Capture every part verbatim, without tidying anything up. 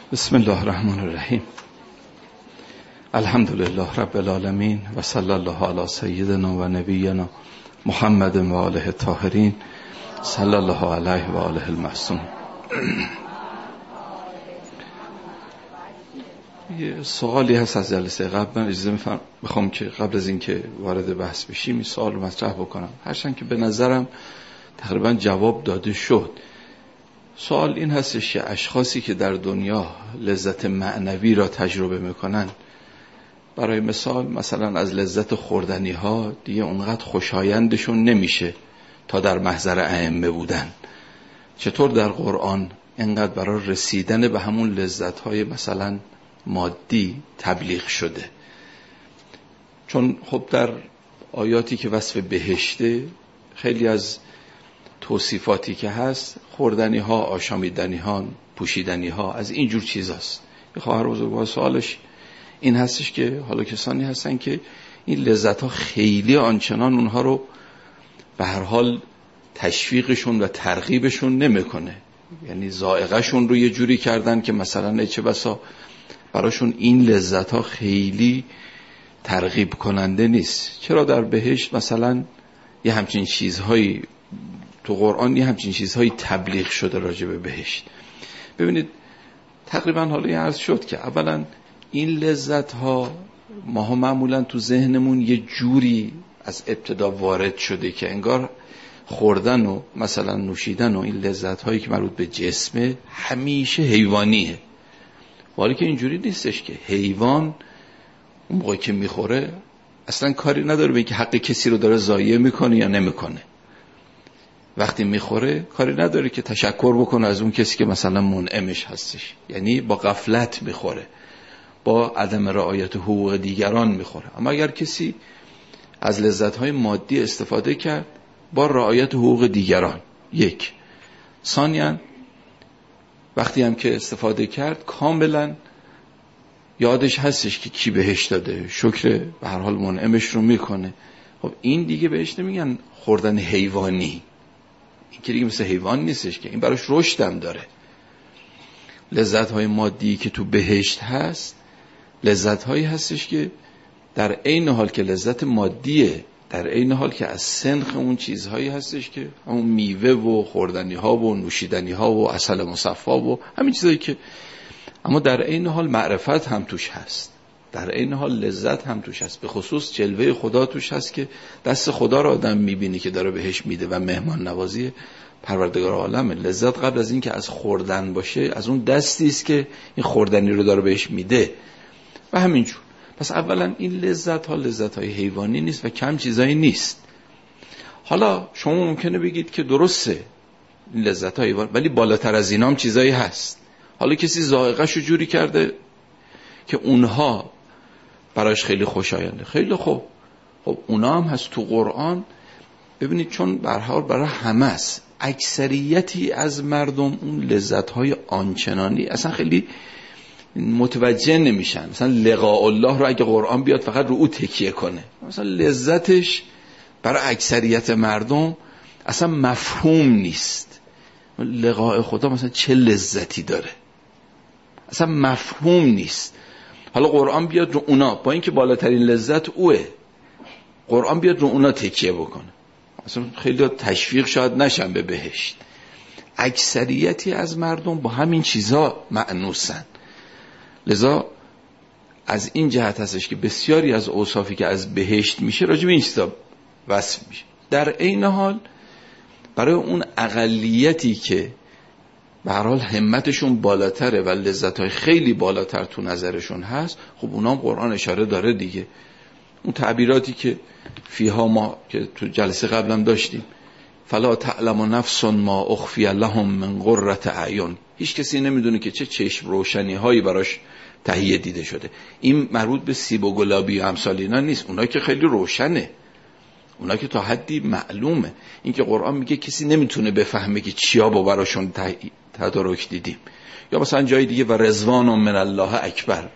بسم الله الرحمن الرحیم. الحمد لله رب العالمین و صلی الله علی سیدنا و نبینا محمد و آله الطاهرین صلی الله علیه و آله المعصومین. یه سوالی هست از جلسه قبل، من اجازه میخوام که قبل از اینکه وارد بحث بشیم این سوال رو مطرح بکنم، هرچند که به نظرم تقریبا جواب داده شد. سوال این هستش که اشخاصی که در دنیا لذت معنوی را تجربه میکنن، برای مثال مثلا از لذت خوردنی ها دیگه اونقدر خوشایندشون نمیشه تا در محضر ائمه بودن. چطور در قرآن اینقدر برای رسیدن به همون لذت های مثلا مادی تبلیغ شده؟ چون خب در آیاتی که وصف بهشته خیلی از توصیفاتی که هست خوردنی ها، آشامیدنی ها، پوشیدنی ها، از اینجور چیز هست. خواهر بزرگوار سوالش این هستش که حالا کسانی هستن که این لذت ها خیلی آنچنان اونها رو به هر حال تشویقشون و ترغیبشون نمیکنه، یعنی ذائقه‌شون رو یه جوری کردن که مثلا چه بسا براشون این لذت ها خیلی ترغیب کننده نیست. چرا در بهشت مثلا یه همچین چیزهایی تو قرآن یه همچین چیزهایی تبلیغ شده راجع به بهشت؟ ببینید تقریبا حالا یه عرض شد که اولا این لذت ها ما معمولا تو ذهنمون یه جوری از ابتدا وارد شده که انگار خوردن و مثلا نوشیدن و این لذت هایی که مربوط به جسمه همیشه حیوانیه، ولی که اینجوری نیستش. که حیوان اون موقعی که میخوره اصلا کاری نداره به اینکه حق کسی رو داره ضایع میکنه یا نمیکنه. وقتی میخوره کاری نداره که تشکر بکنه از اون کسی که مثلا منعمش هستش، یعنی با غفلت میخوره، با عدم رعایت حقوق دیگران میخوره. اما اگر کسی از لذت‌های مادی استفاده کرد با رعایت حقوق دیگران، یک ثانیاً وقتی هم که استفاده کرد کاملا یادش هستش که کی بهش داده، شکر به هر حال منعمش رو میکنه. خب این دیگه بهش نمیگن خوردن حیوانی، این که دیگه مثل حیوان نیستش، که این براش رشد هم داره. لذت های مادی که تو بهشت هست لذت هایی هستش که در عین حال که لذت مادیه، در عین حال که از سنخ اون چیزهایی هستش که همون میوه و خوردنی ها و نوشیدنی ها و عسل مصفا و همین چیزایی که، اما در عین حال معرفت هم توش هست، در عین حال لذت هم توش هست، به خصوص جلوه خدا توش هست که دست خدا رو آدم میبینی که داره بهش میده و مهمان نوازی پروردگار عالمه. لذت قبل از این که از خوردن باشه از اون دستی است که این خوردنی رو داره بهش میده و همینجور. پس اولا این لذت ها لذت های حیوانی نیست و کم چیزایی نیست. حالا شما ممکنه بگید که درسته این لذت ها حیوانی، ولی بالاتر از اینا هم چیزایی هست. حالا کسی ذائقه‌ش رو جوری کرده که اونها براش خیلی خوشاینده، خیلی خوب، خب اونا هم هست تو قرآن. ببینید چون به هر حال برای همه است، اکثریتی از مردم اون لذت‌های آنچنانی اصلا خیلی متوجه نمیشن. مثلا لقاء الله رو اگه قرآن بیاد فقط رو او تکیه کنه، مثلا لذتش برای اکثریت مردم اصلا مفهوم نیست. لقاء خدا مثلا چه لذتی داره اصلا مفهوم نیست. حالا قرآن بیاد رو اونا، با اینکه بالاترین لذت اوه، قرآن بیاد رو اونا تکیه بکنه، اصلا خیلی تشویق شاید نشن به بهشت. اکثریتی از مردم با همین چیزا مأنوسن. لذا از این جهت هستش که بسیاری از اوصافی که از بهشت میشه راجع به این چیزا وصف میشه. در عین حال برای اون اقلیتی که به هر حال همتشون بالاتره و لذت‌های خیلی بالاتر تو نظرشون هست، خب اونا هم قرآن اشاره داره دیگه. اون تعبیراتی که فیها ما که تو جلسه قبلم داشتیم، فلا تعلم نفس ما اخفی لهم من قرة اعین، هیچ کسی نمیدونه که چه چشم روشنی هایی براش تهیه دیده شده. این مربوط به سیب و گلابی و امثال اینا نیست، اونا که خیلی روشنه، اونا که تا حدی معلومه. این که قرآن میگه کسی نمیتونه بفهمه که چیا با براشون تدارک دیدیم. یا مثلا جای دیگه و رضوان من الله اکبر،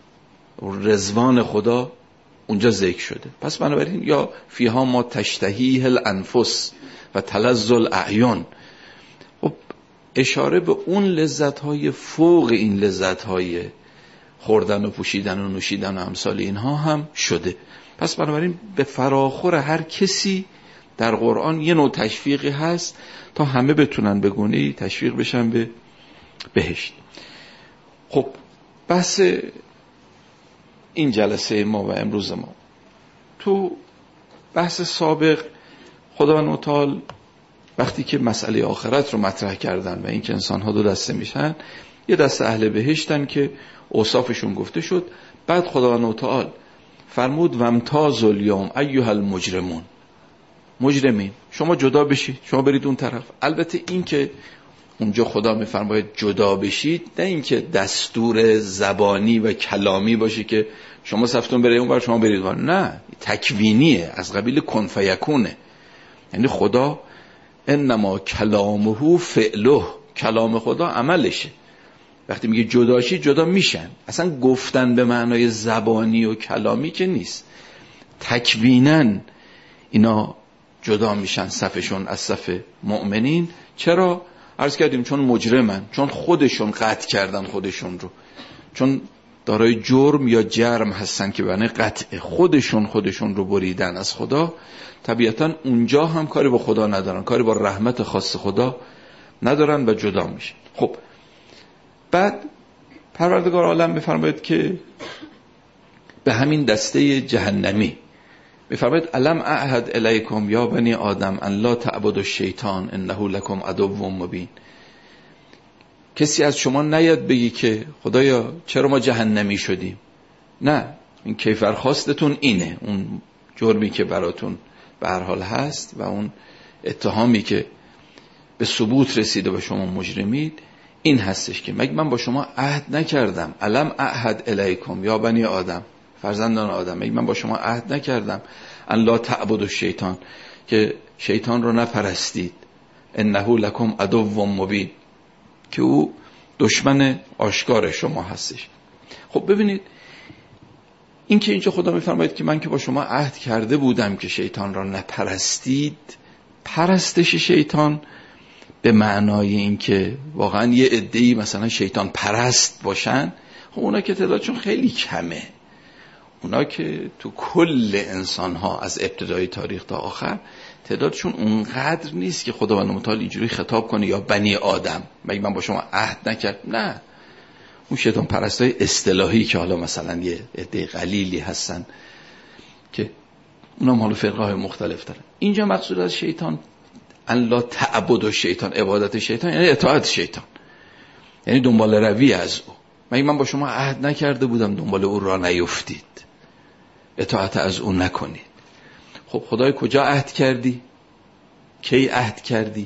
رضوان خدا اونجا ذکر شده. پس بنابراین یا فیها ما تشتهیه الانفس و تلذ الاعیان. خب اشاره به اون لذت‌های فوق این لذت‌های خوردن و پوشیدن و نوشیدن و امثال اینها هم شده. پس بنابراین به فراخور هر کسی در قرآن یه نوع تشویقی هست تا همه بتونن به گونه‌ای تشویق بشن به بهشت. خب بحث این جلسه ما و امروز ما، تو بحث سابق خداوند متعال وقتی که مسئله آخرت رو مطرح کردن و اینکه انسان‌ها دو دسته میشن، یه دسته اهل بهشتن که اوصافشون گفته شد. بعد خداوند متعال فرمود وامتازوا الیوم ایها المجرمون، مجرمین شما جدا بشید، شما برید اون طرف. البته این که اونجا خدا میفرماید جدا بشید، نه اینکه دستور زبانی و کلامی باشه که شما صفتون برید اون بر شما برید اون، نه، تکوینیه، از قبیل کن فیکونه. یعنی خدا انما کلامه فعله، کلام خدا عملشه. وقتی میگه جدا شید جدا میشن، اصلا گفتن به معنای زبانی و کلامی که نیست، تکوینن اینا جدا میشن صفشون از صف مؤمنین. چرا؟ عرض کردیم چون مجرمن، چون خودشون قطع کردن خودشون رو، چون دارای جرم یا جرم هستن که بنای قطع خودشون خودشون رو بریدن از خدا. طبیعتا اونجا هم کاری با خدا ندارن، کاری با رحمت خاص خدا ندارن و جدا میشن. خب بعد پروردگار عالم میفرماید که به همین دسته جهنمی میفرماید الم اعهد الیکم یا بنی آدم ان لا تعبدوا الشیطان انه لکم عدو مبین. کسی از شما نیاد بگی که خدایا چرا ما جهنمی شدیم. نه، این کیفر خواستتون اینه، اون جرمی که براتون به هر حال هست و اون اتهامی که به ثبوت رسیده و شما مجرمید این هستش که مگه من با شما عهد نکردم؟ الم اعهد الیکم یا بنی آدم، فرزندان آدم، مگه من با شما عهد نکردم ان لا تعبدوا الشیطان، که شیطان رو نپرستید، انه لکم عدو مبین، که او دشمن آشکار شما هستش. خب ببینید این که اینجا خدا میفرماید که من که با شما عهد کرده بودم که شیطان را نپرستید، پرستش شیطان به معنای این که واقعا یه عده‌ای مثلا شیطان پرست باشن، خب اونا که تعدادشون خیلی کمه، اونا که تو کل انسان ها از ابتدای تاریخ تا آخر تعدادشون اونقدر نیست که خداوند متعال اینجوری خطاب کنه یا بنی آدم مگه من با شما عهد نکرد. نه، اون شیطان پرستای اصطلاحی که حالا مثلا یه عده قلیلی هستن که اونا حالا فرقه های مختلف دارن. اینجا مقصود از شیطان ان لا تعبدوا الشیطان، عبادت شیطان یعنی اطاعت شیطان، یعنی دنبال روی از او. مگه من با شما عهد نکرده بودم دنبال او را نیفتید، اطاعت از او نکنید. خب خدای کجا عهد کردی؟ کی عهد کردی؟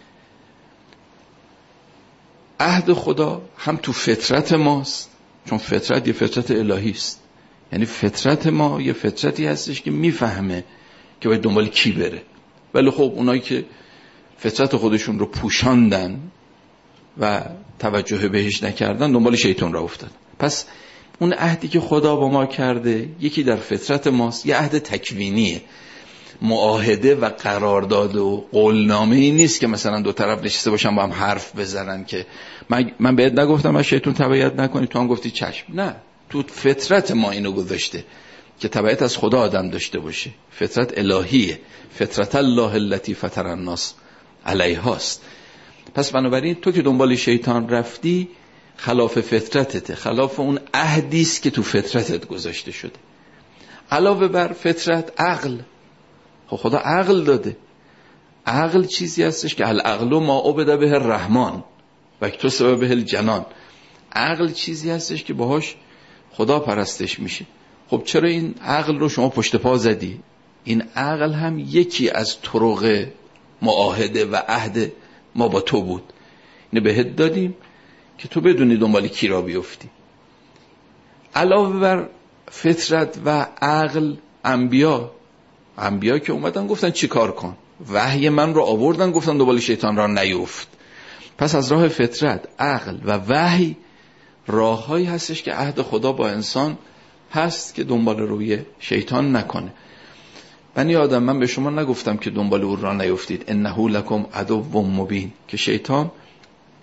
عهد خدا هم تو فطرت ماست، چون فطرت یه فطرت الهی است، یعنی فطرت ما یه فطرتی هستش که میفهمه که باید دنبال کی بره. ولی خب اونایی که فطرت خودشون رو پوشاندن و توجه بهش نکردن دنبال شیطان را افتادن. پس اون عهدی که خدا با ما کرده یکی در فطرت ماست، یه عهد تکوینیه، معاهده و قرارداد و قولنامه‌ای نیست که مثلا دو طرف نشسته باشن با هم حرف بزنن که من من بهت نگفتم از شیطان تبعیت نکنی تو هم گفتی چشم. نه، تو فطرت ما اینو گذاشته که تبعیت از خدا آدم داشته باشه، فطرت الهیه، فطرت الله التي فطر الناس علیهاست. پس بنابراین تو که دنبال شیطان رفتی خلاف فطرتته، خلاف اون عهدی است که تو فطرتت گذاشته شده. علاوه بر فطرت عقل، خب خدا عقل داده. عقل چیزی هستش که العقل ما عبد به الرحمن و اکتسب به الجنان. عقل چیزی هستش که باهاش خدا پرستش میشه. خب چرا این عقل رو شما پشت پا زدی؟ این عقل هم یکی از طرق معاهده و عهد ما با تو بود، اینو بهت دادیم که تو بدونی دنبال کی را بیفتی. علاوه بر فطرت و عقل انبیا، انبیا که اومدن گفتن چی کار کن، وحی من رو آوردن گفتن دنبال شیطان را نیفت. پس از راه فطرت، عقل و وحی راههایی هستش که عهد خدا با انسان هست که دنبال روی شیطان نکنه. بنی آدم من به شما نگفتم که دنبال او را نیفتید، انه لکم عدو مبین، که شیطان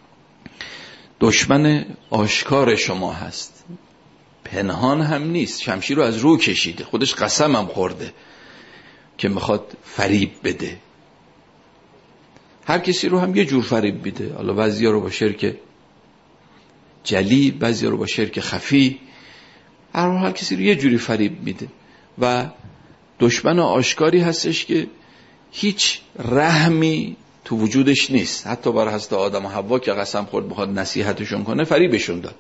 دشمن آشکار شما هست، پنهان هم نیست، شمشیر رو از رو کشیده، خودش قسم هم خورده که میخواد فریب بده. هر کسی رو هم یه جور فریب میده، حالا بعضیا رو با شرک جلی، بعضیا رو با شرک خفی، هر هر کسی رو یه جوری فریب میده و دشمن آشکاری هستش که هیچ رحمی تو وجودش نیست. حتی بر حضرت آدم و حوا که قسم خورد بخواد نصیحتشون کنه، فریبشون داد.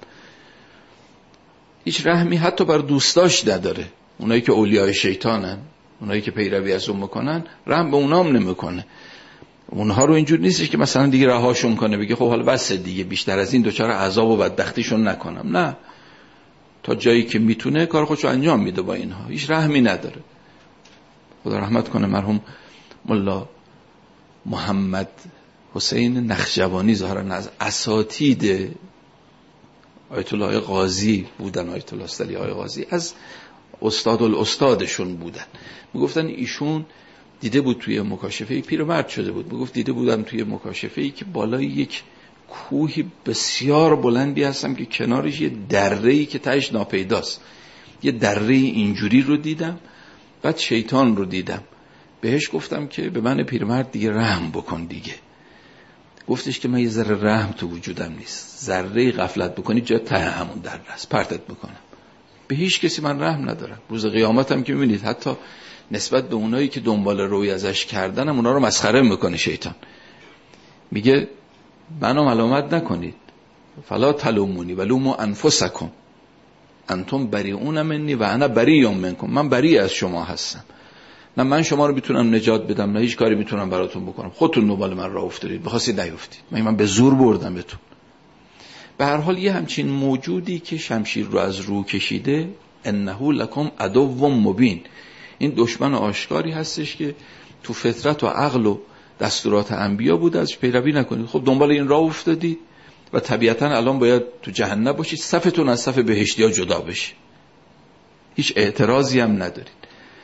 هیچ رحمی حتی بر دوستاش نداره. اونایی که اولیای شیطانن، اونایی که پیروی از اون میکنن، رحم به اونام نمیکنه. اونها رو اینجور نیستش که مثلا دیگه رهاشون کنه، بگه خب حالا بس دیگه، بیشتر از این دوچار عذاب و بدبختیشون نکنم. نه، تا جایی که میتونه کار خودشو انجام میده با اینها، هیچ رحمی نداره. خدا رحمت کنه مرحوم ملا محمد حسین نخجوانی، ظاهرا از اساتید آیت الله قاضی بودن، آیت الله استعلی قاضی از استاد الاستادشون بودن. میگفتن ایشون دیده بود توی مکاشفه، پیرمرد شده بود، میگفت دیده بودم توی مکاشفه‌ای که بالای یک کوهی بسیار بلندی هستم که کنارش یه دره‌ای که تهش ناپیداست، یه دره اینجوری رو دیدم، بعد شیطان رو دیدم. بهش گفتم که به من پیرمرد دیگه رحم بکن دیگه. گفتش که من یه ذره رحم تو وجودم نیست، ذره غفلت بکنی جا ته همون دره است، پرتت میکنم. به هیچ کسی من رحم ندارم. روز قیامت هم که میبینید حتی نسبت به اونایی که دنبال روی ازش کردن هم اونا رو مسخره میکنه شیطان. میگه منو ملامت نکنید، فلا تلومونی ولوموا انفسکم انتم بریئون منی و انا بریء منکم. من بری از شما هستم، نه من شما رو میتونم نجات بدم، نه هیچ کاری میتونم براتون بکنم. خودتون دنبال من راه افتادید، بخواستید نیفتید، من من به زور بردم بهتون. به هر حال یه همچین موجودی که شمشیر رو از رو کشیده، انه لکم عدو مبین، این دشمن آشکاری هستش که تو فطرت و عقل و دستورات انبیا بود، ازش پیروی نکنید. خب دنبال این راه افتادید و طبیعتا الان باید تو جهنم باشید، صفتون از صف بهشتیا جدا بشه، هیچ اعتراضی هم ندارید.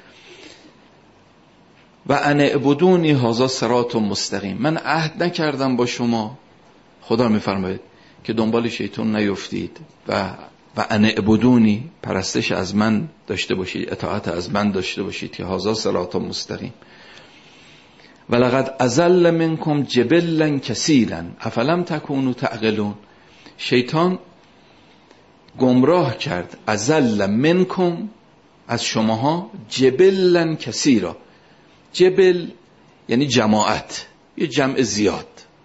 و ان اعبدونی هذا صراط مستقیم، من عهد نکردم با شما، خدا میفرماید که دنبال شیطان نیفتید و و ان اعبدونی، پرستش از من داشته باشید، اطاعت از من داشته باشید که هذا صراط مستقیم. ولقد اضل منکم جبلا کثیرا افلم تکونوا تعقلون، شیطان گمراه کرد، اضل منکم، از شماها، جبلا کثیرا. جبل یعنی جماعت، یه جمع زیاد.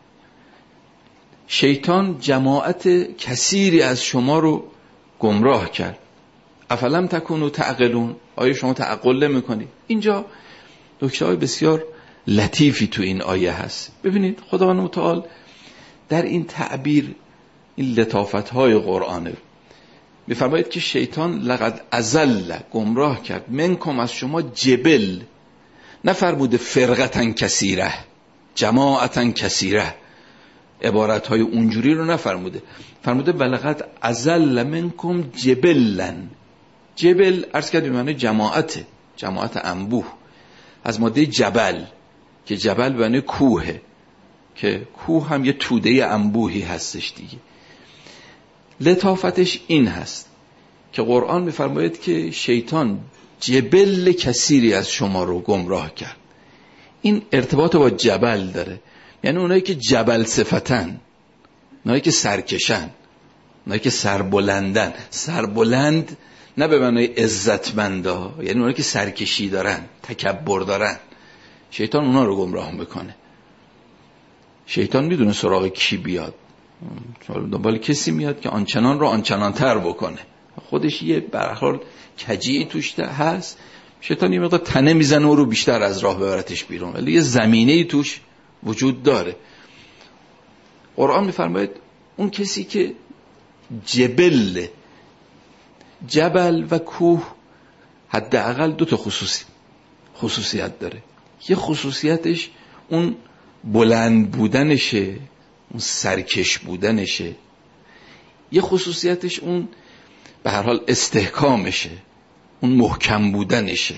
شیطان جماعت کثیری از شما رو گمراه کرد. افلم تکونوا تعقلون، آیا شما تعقل نمی‌کنید؟ اینجا نکته‌های بسیار لطیفی تو این آیه هست. ببینید خداوند متعال در این تعبیر، این لطافت‌های قرآنه، می‌فرماید که شیطان لقد اضل، گمراه کرد، منکم، از شما، جبل، نفرموده فرقتن کثیره، جماعتن کثیره، عبارت‌های اونجوری رو نفرموده، فرموده ولقد اضل منکم جبلن. جبل عرض کردیم معنی جماعته، جماعت انبوه، از ماده جبل که جبل معنی کوهه، که کوه هم یه توده انبوهی هستش دیگه. لطافتش این هست که قرآن میفرماید که شیطان جبل کثیری از شما رو گمراه کرد. این ارتباط با جبل داره، یعنی اونایی که جبل صفتن، اونایی که سرکشن، اونایی که سربلندن. سربلند نه به معنای عزتمندا، یعنی اونایی که سرکشی دارن، تکبر دارن. شیطان اونا رو گمراه میکنه. شیطان میدونه سراغ کی بیاد، دنبال کسی میاد که آنچنان رو آنچنان تر بکنه. خودش یه به هر حال کجی توش هست، شیطان یه مقدار تنه میزنه و رو بیشتر از راه ببرتش بیرون، ولی یه زمینه‌ای توش وجود داره. قرآن میفرماید اون کسی که جبل، جبل و کوه حداقل دو تا خصوصی خصوصیت داره. یه خصوصیتش اون بلند بودنشه، اون سرکش بودنشه. یه خصوصیتش اون به هر حال استحکامشه، اون محکم بودنشه.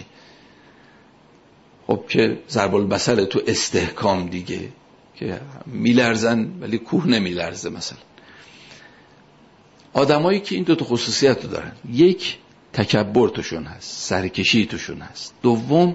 خب که ضرب المثل تو استحکام دیگه، که میلرزن ولی کوه نمیلرزه مثلا. آدمایی که این دو تا خصوصیت رو دارن، یک تکبر توشون هست، سرکشی توشون هست. دوم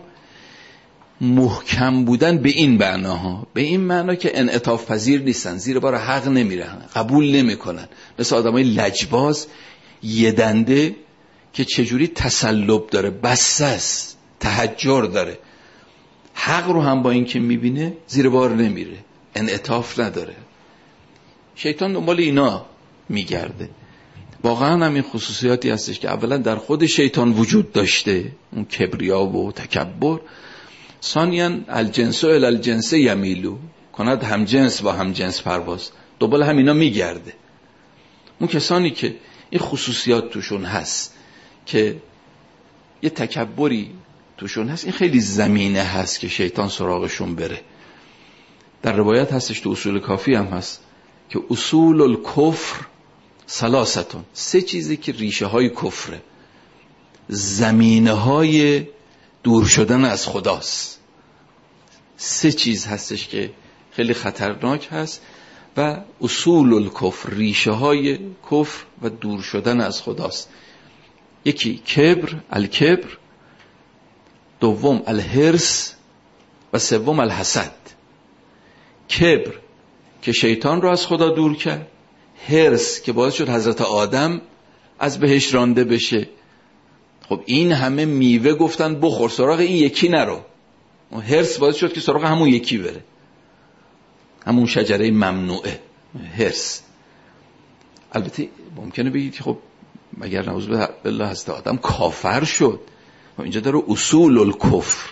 محکم بودن به این معناها، به این معنا که انعطاف پذیر نیستن، زیر بار حق نمیرن، قبول نمیکنن. مثل آدمای لجباز، یه دنده که چجوری تسلب داره، بسته است، تحجر داره، حق رو هم با این که میبینه زیر بار نمیره، انعطاف نداره. شیطان دنبال اینا میگرده. واقعا هم این خصوصیاتی هستش که اولا در خود شیطان وجود داشته، اون کبریا و تکبر. ثانیاً الجنس و الالجنس یمیلو، کند هم جنس با هم جنس پرواز، دنبال هم اینا میگرده. اون کسانی که این خصوصیات توشون هست که یه تکبری توشون هست، این خیلی زمینه هست که شیطان سراغشون بره. در روایت هستش، تو اصول کافی هم هست که اصول الکفر ثلاثتون، سه چیزی که ریشه های کفره، زمینه های دور شدن از خداست. سه چیز هستش که خیلی خطرناک هست و اصول الکفر، ریشه های کفر و دور شدن از خداست. یکی کبر، الکبر، دوم الحرص و سوم الحسد. کبر که شیطان رو از خدا دور کرد، حرص که باعث شد حضرت آدم از بهشت رانده بشه. خب این همه میوه گفتن بخور، سراغ این یکی نرو. حرص باعث شد که سراغ همون یکی بره، همون شجره ممنوعه، حرص. البته ممکنه بگید خب مگر نعوذ بالله حضرت آدم کافر شد؟ اینجا داره اصول الکفر.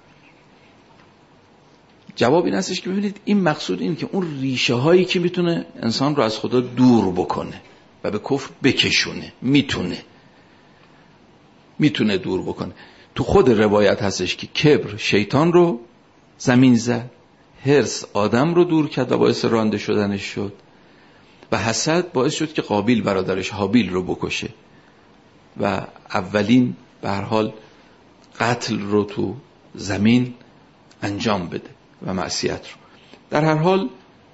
جواب این هستش که ببینید این مقصود این که اون ریشه هایی که میتونه انسان رو از خدا دور بکنه و به کفر بکشونه، میتونه میتونه دور بکنه. تو خود روایت هستش که کبر شیطان رو زمین زد، حرص آدم رو دور کرد و باعث رانده شدنش شد، و حسد باعث شد که قابیل برادرش حابیل رو بکشه و اولین به هر حال قتل رو تو زمین انجام بده و معصیت رو. در هر حال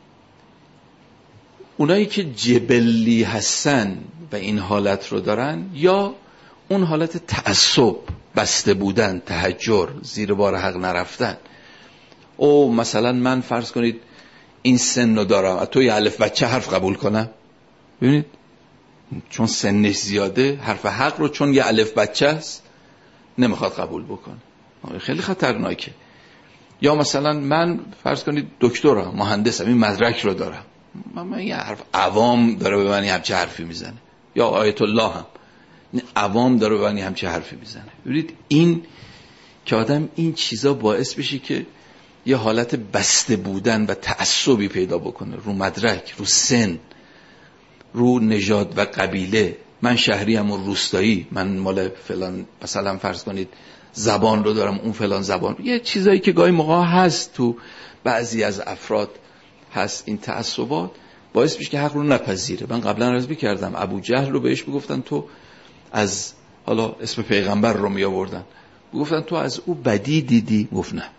اونایی که جبلی هستن و این حالت رو دارن، یا اون حالت تعصب، بسته بودن، تحجر، زیر بار حق نرفتن. او مثلا من فرض کنید این سن رو دارم، از توی الف بچه حرف قبول کنم؟ ببینید چون سنش زیاده، حرف حق رو چون یه الف بچه است نمیخواد قبول بکنه، خیلی خطرناکه. یا مثلا من فرض کنید دکترم، مهندسم، این مدرک رو دارم، من, من یه حرف عوام داره به من همچه حرفی میزنه، یا آیت الله هم عوام داره به من همچه حرفی میزنه. ببینید این که آدم این چیزا باعث بشه که یه حالت بسته بودن و تعصبی پیدا بکنه رو مدرک، رو سن، رو نژاد و قبیله. من شهریم و روستایی، من مال فلان مثلا فرض کنید زبان رو دارم، اون فلان زبان. یه چیزایی که گاهی موقع هست تو بعضی از افراد هست، این تعصبات باعث میشه که حق رو نپذیره. من قبلا عرض می‌کردم ابو جهل رو بهش میگفتن تو از، حالا اسم پیغمبر رو می آوردن، میگفتن تو از او بدی دیدی؟ گفت نه.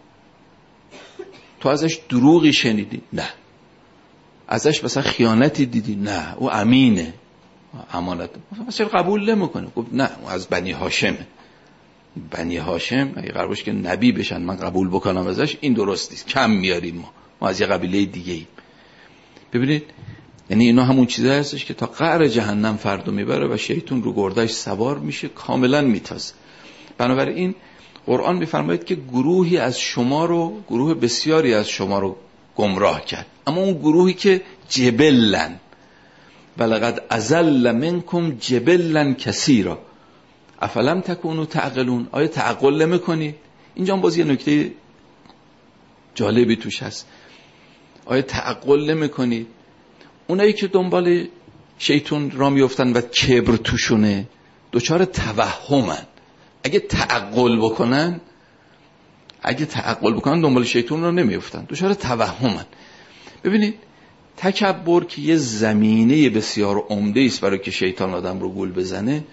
تو ازش دروغی شنیدی؟ نه. ازش مثلا خیانتی دیدی؟ نه. او امینه، امانت. مثلا قبول نمیکنه. گفت نه، او از بنی هاشمه. بنی هاشم اگه قرار باشه که نبی بشن من قبول بکنم ازش، این درست نیست، کم میاریم ما ما از یه قبیله دیگه ایم. ببینید یعنی اینا همون چیزایی هستش که تا قعر جهنم فردو میبره و شیطان رو گردش سوار میشه، کاملا میتازه. بنابراین قرآن میفرماید که گروهی از شما رو، گروه بسیاری از شما رو گمراه کرد، اما اون گروهی که جبلن ولقد ازل منکم جبلن کثیرا افلم تکونوا تعقلون. آیا تعقل نمی‌کنید؟ اینجا باز یه نکته جالبی توش هست. آیا تعقل نمی‌کنید؟ اونایی که دنبال شیطان را میافتن و کبر توشونه دوچار توهمن. اگه تعقل بکنن اگه تعقل بکنن دنبال شیطان را نمیافتن، دوچار توهمن. ببینید تکبر که یه زمینه بسیار عمده است برای که شیطان آدم رو گول بزنه،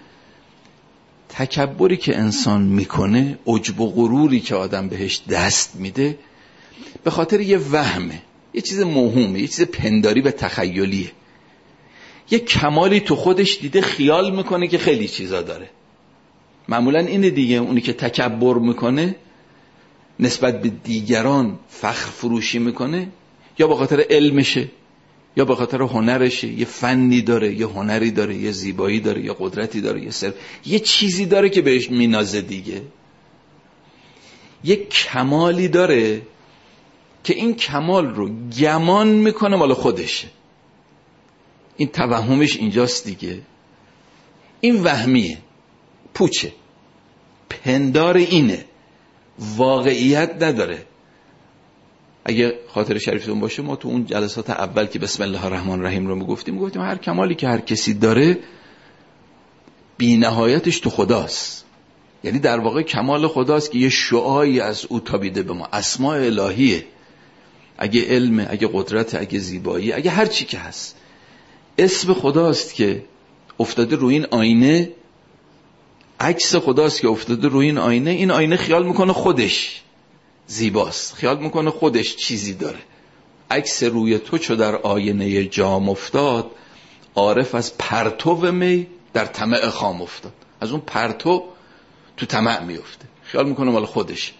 تکبری که انسان میکنه، عجب و غروری که آدم بهش دست میده، به خاطر یه وهمه، یه چیز موهومه، یه چیز پنداری و تخیلیه. یه کمالی تو خودش دیده خیال میکنه که خیلی چیزا داره. معمولا اینه دیگه، اونی که تکبر میکنه نسبت به دیگران فخر فروشی میکنه، یا به خاطر علمشه یا به خاطر هنرشه، یه فنی داره، یه هنری داره، یه زیبایی داره، یه قدرتی داره، یه سر، یه چیزی داره که بهش مینازه دیگه. یه کمالی داره که این کمال رو گمان میکنه مال خودشه. این توهمش اینجاست دیگه. این وهمیه، پوچه، پندار اینه، واقعیت نداره. اگه خاطر شریفتون باشه ما تو اون جلسات اول که بسم الله الرحمن الرحیم رو میگفتیم میگفتیم هر کمالی که هر کسی داره بی نهایتش تو خداست. یعنی در واقع کمال خداست که یه شعاعی از او تابیده به ما، اسماء الهیه. اگه علم، اگه قدرت، اگه زیبایی، اگه هر چی که هست، اسم خداست که افتاده روی این آینه، عکس خداست که افتاده روی این آینه. این آینه خیال میکنه خودش زیباست، خیال میکنه خودش چیزی داره. عکس روی تو چو در آینه جام افتاد، عارف از پرتو می در طمع خام افتاد. از اون پرتو تو طمع میفته، خیال میکنه مال خودش.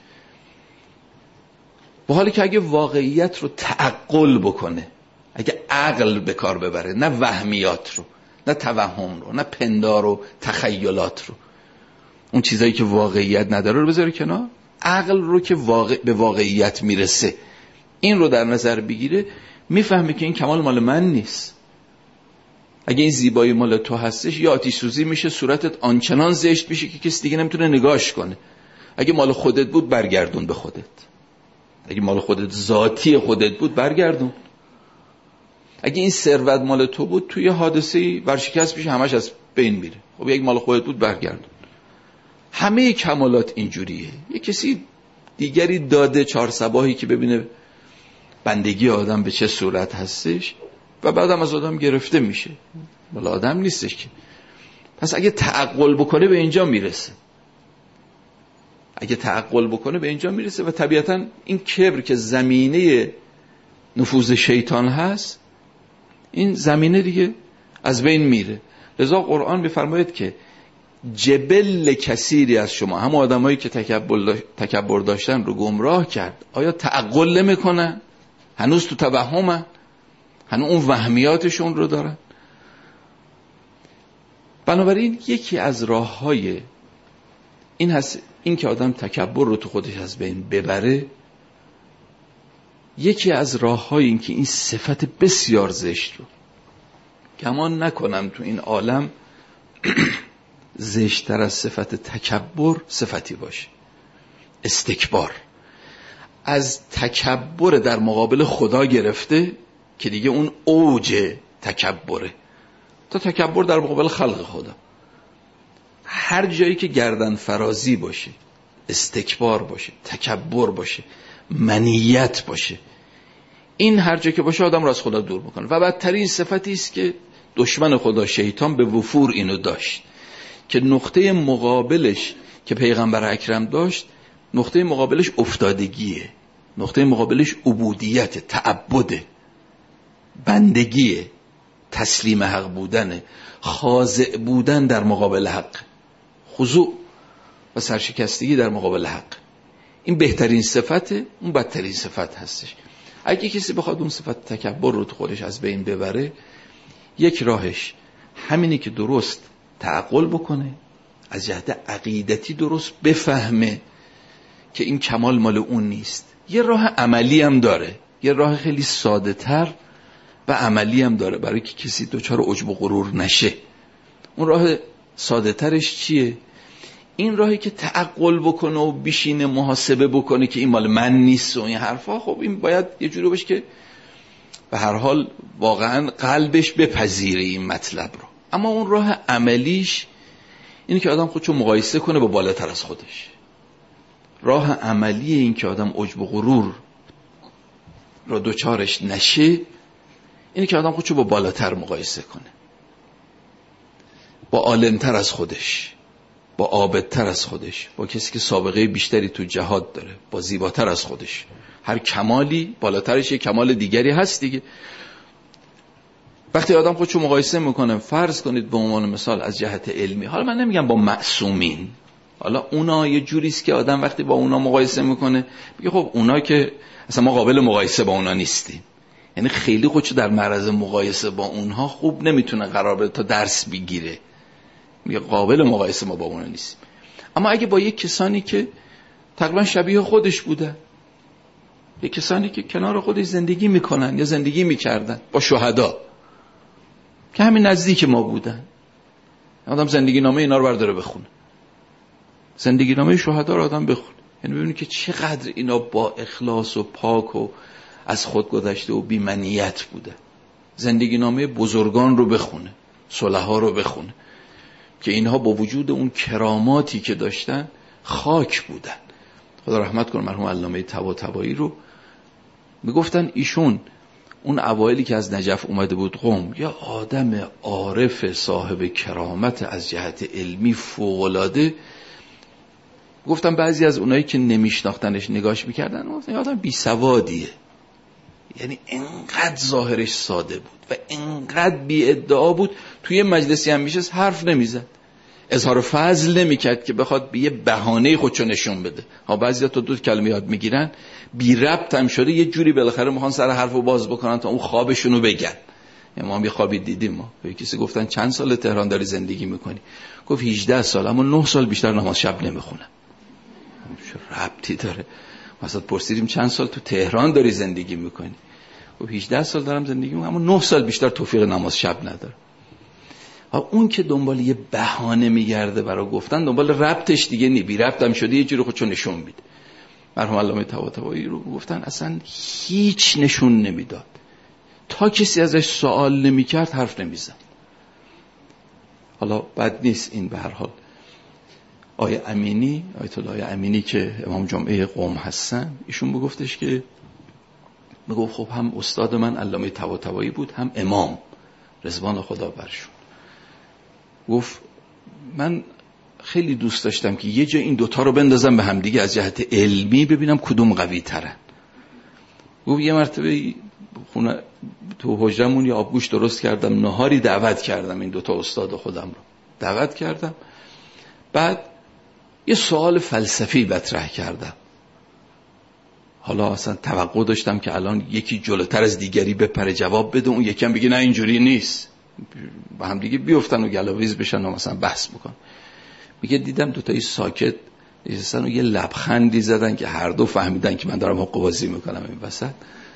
با حالی که اگه واقعیت رو تعقل بکنه، اگه عقل به کار ببره، نه وهمیات رو، نه توهم رو، نه پندار و تخیلات رو، اون چیزایی که واقعیت نداره رو بذاره کنار، عقل رو که واقع به واقعیت میرسه این رو در نظر بگیره، میفهمه که این کمال مال من نیست. اگه این زیبایی مال تو هستش، یا آتش سوزی میشه، صورتت آنچنان زشت میشه که کسی دیگه نمیتونه نگاش کنه. اگه مال خودت بود برگردون به خودت. اگه مال خودت ذاتی خودت بود برگردون. اگه این ثروت مال تو بود، توی حادثه‌ای ورشکست میشه، همش از بین میره. خب یک مال خودت بود برگردون. همه کمالات اینجوریه. یه کسی دیگری داده چهار صباحی که ببینه بندگی آدم به چه صورت هستش و بعدم از آدم گرفته میشه. مال آدم نیستش که. پس اگه تعقل بکنه به اینجا میرسه. اگه تعقل بکنه به اینجا میرسه و طبیعتا این کبر که زمینه نفوذ شیطان هست، این زمینه دیگه از بین میره. لذا قرآن میفرماید که جبل کثیری از شما، هم آدمایی که تکبر تکبر داشتن رو گمراه کرد. آیا تعقل نمیکنن؟ هنوز تو توهمن؟ هنوز اون وهمیاتشون رو دارن؟ بنابراین یکی از راههای این هست این که آدم تکبر رو تو خودش از بین ببره. یکی از راههای این که این صفت بسیار زشت رو، گمان نکنم تو این عالم زشت‌تر از صفت تکبر صفتی باشه، استکبار. از تکبر در مقابل خدا گرفته که دیگه اون اوج تکبره، تا تکبر در مقابل خلق خدا. هر جایی که گردن فرازی باشه، استکبار باشه، تکبر باشه، منیت باشه، این هر جایی که باشه آدم رو از خدا دور میکنه. و بدترین صفتی است که دشمن خدا شیطان به وفور اینو داشت، که نقطه مقابلش که پیغمبر اکرم داشت، نقطه مقابلش افتادگیه، نقطه مقابلش عبودیت، تعبد، بندگیه، تسلیم حق بودنه، خاضع بودن در مقابل حق، خضوع و سرشکستگی در مقابل حق. این بهترین صفته، اون بدترین صفت هستش. اگه کسی بخواد اون صفت تکبر رو تو خودش از بین ببره، یک راهش همینی که درست تعقل بکنه، از جهت عقیدتی درست بفهمه که این کمال مال اون نیست. یه راه عملی هم داره، یه راه خیلی ساده تر و عملی هم داره برای که کسی دچار عجب و غرور نشه. اون راه ساده ترش چیه؟ این راهی که تعقل بکنه و بیشینه محاسبه بکنه که این مال من نیست و این حرفا. خب این باید یه جوری باشه که به هر حال واقعا قلبش بپذیره این مطلب رو. اما اون راه عملیش اینه که آدم خودشو مقایسه کنه با بالاتر از خودش. راه عملی این که آدم عجب و غرور رو دوچارش نشه اینه که آدم خودشو با بالاتر مقایسه کنه، با عالمتر از خودش، با عابدتر از خودش، با کسی که سابقه بیشتری تو جهاد داره، با زیباتر از خودش. هر کمالی بالاترش یک کمال دیگری هست دیگه. وقتی آدم خودشو مقایسه میکنه، فرض کنید به عنوان مثال از جهت علمی، حالا من نمیگم با معصومین، حالا اونا یه جوریست که آدم وقتی با اونا مقایسه میکنه میگه خب اونا که اصلا ما قابل مقایسه با اونا نیستیم، یعنی خیلی خودشو در معرض مقایسه با اونها خوب نمیتونه قرار بده تا درس بگیره، میگه قابل مقایسه ما با اونا نیستیم. اما اگه با یک کسانی که تقریبا شبیه خودش بودن، یک کسانی که کنار خودش زندگی میکنن یا زندگی میکردن، با شهدا که همین نزدیک ما بودن، آدم زندگی نامه اینا رو برداره بخونه، زندگی نامه شهدا رو آدم بخونه، یعنی ببینید که چقدر اینا با اخلاص و پاک و از خود گذشته و بی‌منیت بوده. زندگی نامه بزرگان رو بخونه، صلحا رو بخونه که اینها با وجود اون کراماتی که داشتن خاک بودن. خدا رحمت کنه مرحوم علامه طباطبایی رو میگفتن ایشون اون اوایلی که از نجف اومده بود قم، یا آدم عارف صاحب کرامت از جهت علمی فوق‌العاده، گفتم بعضی از اونایی که نمیشناختنش نگاش میکردن گفتن آدم بی سوادیه، یعنی انقدر ظاهرش ساده بود و انقدر بی ادعا بود، توی مجلسی هم میشه حرف نمیزد، اظهار فضل نمیکرد که بخواد به یه بهانه خودشو نشون بده. ها بعضیا تا دو کلمه یاد میگیرن بی ربط هم شده یه جوری بالاخره میخوان سر حرفو باز بکنن تا اون خوابشونو بگن. ما هم یه خوابی دیدیم، ما به کسی گفتن چند سال تهران داری زندگی میکنی؟ گفت هجده سال، اما نه سال بیشتر نماز شب نمیخونم. چه ربطی داره؟ مثلا پرسیدیم چند سال تو تهران داری زندگی میکنی؟ گفت هجده سال دارم زندگی میکنم اما نه سال بیشتر توفیق نماز شب ندارم. اون که دنبال یه بهانه میگرده برای گفتن، دنبال ربطش دیگه نی، بی ربط هم شده یه جوری خودشو نشون میده. مرحوم علامه طباطبایی رو گفتن اصلا هیچ نشون نمیداد، تا کسی ازش سوال نمیکرد حرف نمیزد. حالا بد نیست این، به هر حال آیه امینی، آیت الله امینی که امام جمعه قم هستن، ایشون بگفتش که میگفت خب هم استاد من علامه طباطبایی بود، هم امام رضوان خدا برشون. گفت من خیلی دوست داشتم که یه جا این دوتا رو بندازم به هم دیگه از جهت علمی ببینم کدوم قوی ترن. گفت یه مرتبه خونه تو حجرمون یه آبگوش درست کردم، نهاری دعوت کردم این دوتا استاد خودم رو دعوت کردم، بعد یه سوال فلسفی مطرح کردم. حالا اصلا توقع داشتم که الان یکی جلوتر از دیگری بپره جواب بده، اون یکی هم بگه نه اینجوری نیست، با هم دیگه بیفتن و گلاویز بشن و مثلا بحث بکن. میگه دیدم دوتایی ساکت نشستن و یه لبخندی زدن که هر دو فهمیدن که من دارم حق بازی میکنم این وسط.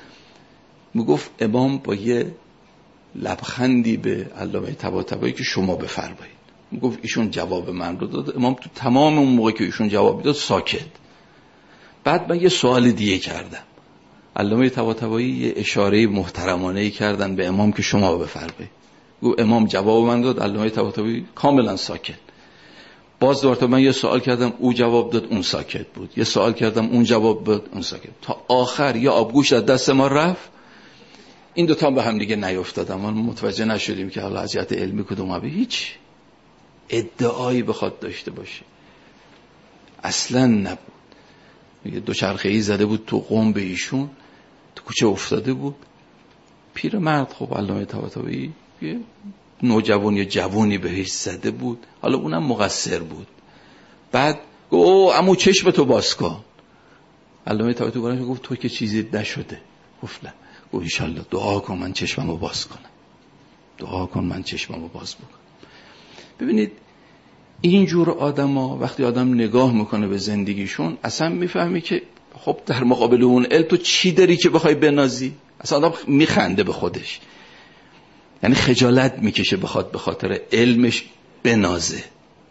میگفت امام با یه لبخندی به علامه طباطبایی که شما بفرمایید، میگفت ایشون جواب من رو داد. امام تو تمام اون موقع که ایشون جواب میداد ساکت. بعد من یه سوال دیگه کردم، علامه طباطبایی یه اشاره محترمانه‌ای کردن به امام که شما بفرمایید. گفت امام جواب من داد، علامه طباطبایی کاملا ساکت. باز دوباره من یه سوال کردم، او جواب داد، اون ساکت بود. یه سوال کردم، اون جواب داد، اون ساکت. تا آخر یا آبگوش از دست ما رفت، این دوتا به هم دیگه نیافتادن. ما متوجه نشدیم که حالا از جهت علمی کدوم به هیچ ادعایی بخواد داشته باشه اصلا نبود. میگه دوچرخه‌ای زده بود تو قم به ایشون، تو کوچه افتاده بود. پیر مرد خب علامه طباطبایی یه نوجوان یا جوانی بهش زده بود، حالا اونم مقصر بود. بعد گفت او عمو چشم تو باز کن. علامه طباطبایی گفت تو که چیزی نشده. گفت نه. گفت ان شاء الله دعا کن من چشممو باز کنم، دعا کن من چشممو باز بکنم. ببینید اینجور آدما وقتی آدم نگاه میکنه به زندگیشون اصلا میفهمی که خب در مقابل اون علم تو چی داری که بخوای بنازی؟ اصلا آدم میخنده به خودش، یعنی خجالت میکشه بخواد به خاطر علمش بنازه.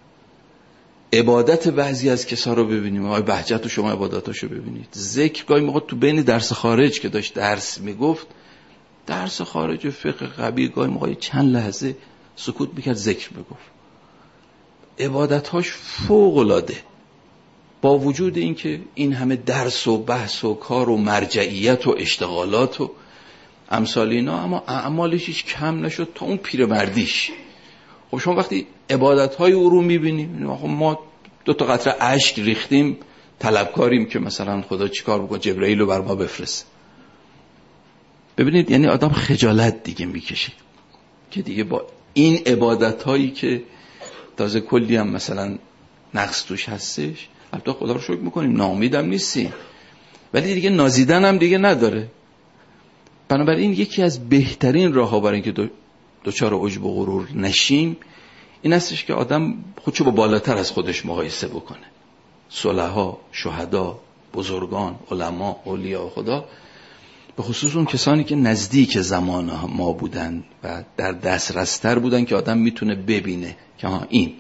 عبادت بعضی از کسا رو ببینیم، آقای بهجت و شما عباداتاشو ببینید. ذکر گاهی موقع تو بین درس خارج که داشت درس میگفت، درس خارج فقه قبیل، گاهی موقع چند لحظه سکوت میکرد ذکر میگفت. عبادتاش فوق العاده، با وجود این که این همه درس و بحث و کار و مرجعیت و اشتغالات و امثال اینا، اما اعمالش هیچ کم نشد تا اون پیرمردیش. خب شما وقتی عبادت‌های او رو می‌بینیم، ما دو تا قطره اشک ریختیم طلبکاریم که مثلا خدا چیکار بکنه جبرئیل رو بر ما بفرسته. ببینید یعنی آدم خجالت دیگه میکشه. که دیگه با این عبادت هایی که تازه کلی هم مثلا نقص توش هستش، البته خدا رو شکر میکنیم ناامیدم نیستیم، ولی دیگه نازیدن هم دیگه نداره. بنابراین یکی از بهترین راه ها برای اینکه دچار عجب و غرور نشیم این هستش که آدم خودشو با بالاتر از خودش مقایسه بکنه. صلحا، شهدا، بزرگان، علما، اولیاء خدا، به خصوص اون کسانی که نزدیک زمان ما بودن و در دسترستر بودن که آدم میتونه ببینه که ها این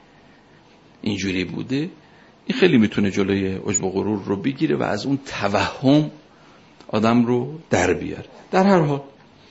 اینجوری بوده، این خیلی میتونه جلوی عجب و غرور رو بگیره و از اون توهم آدم رو در بیاره. در هر حال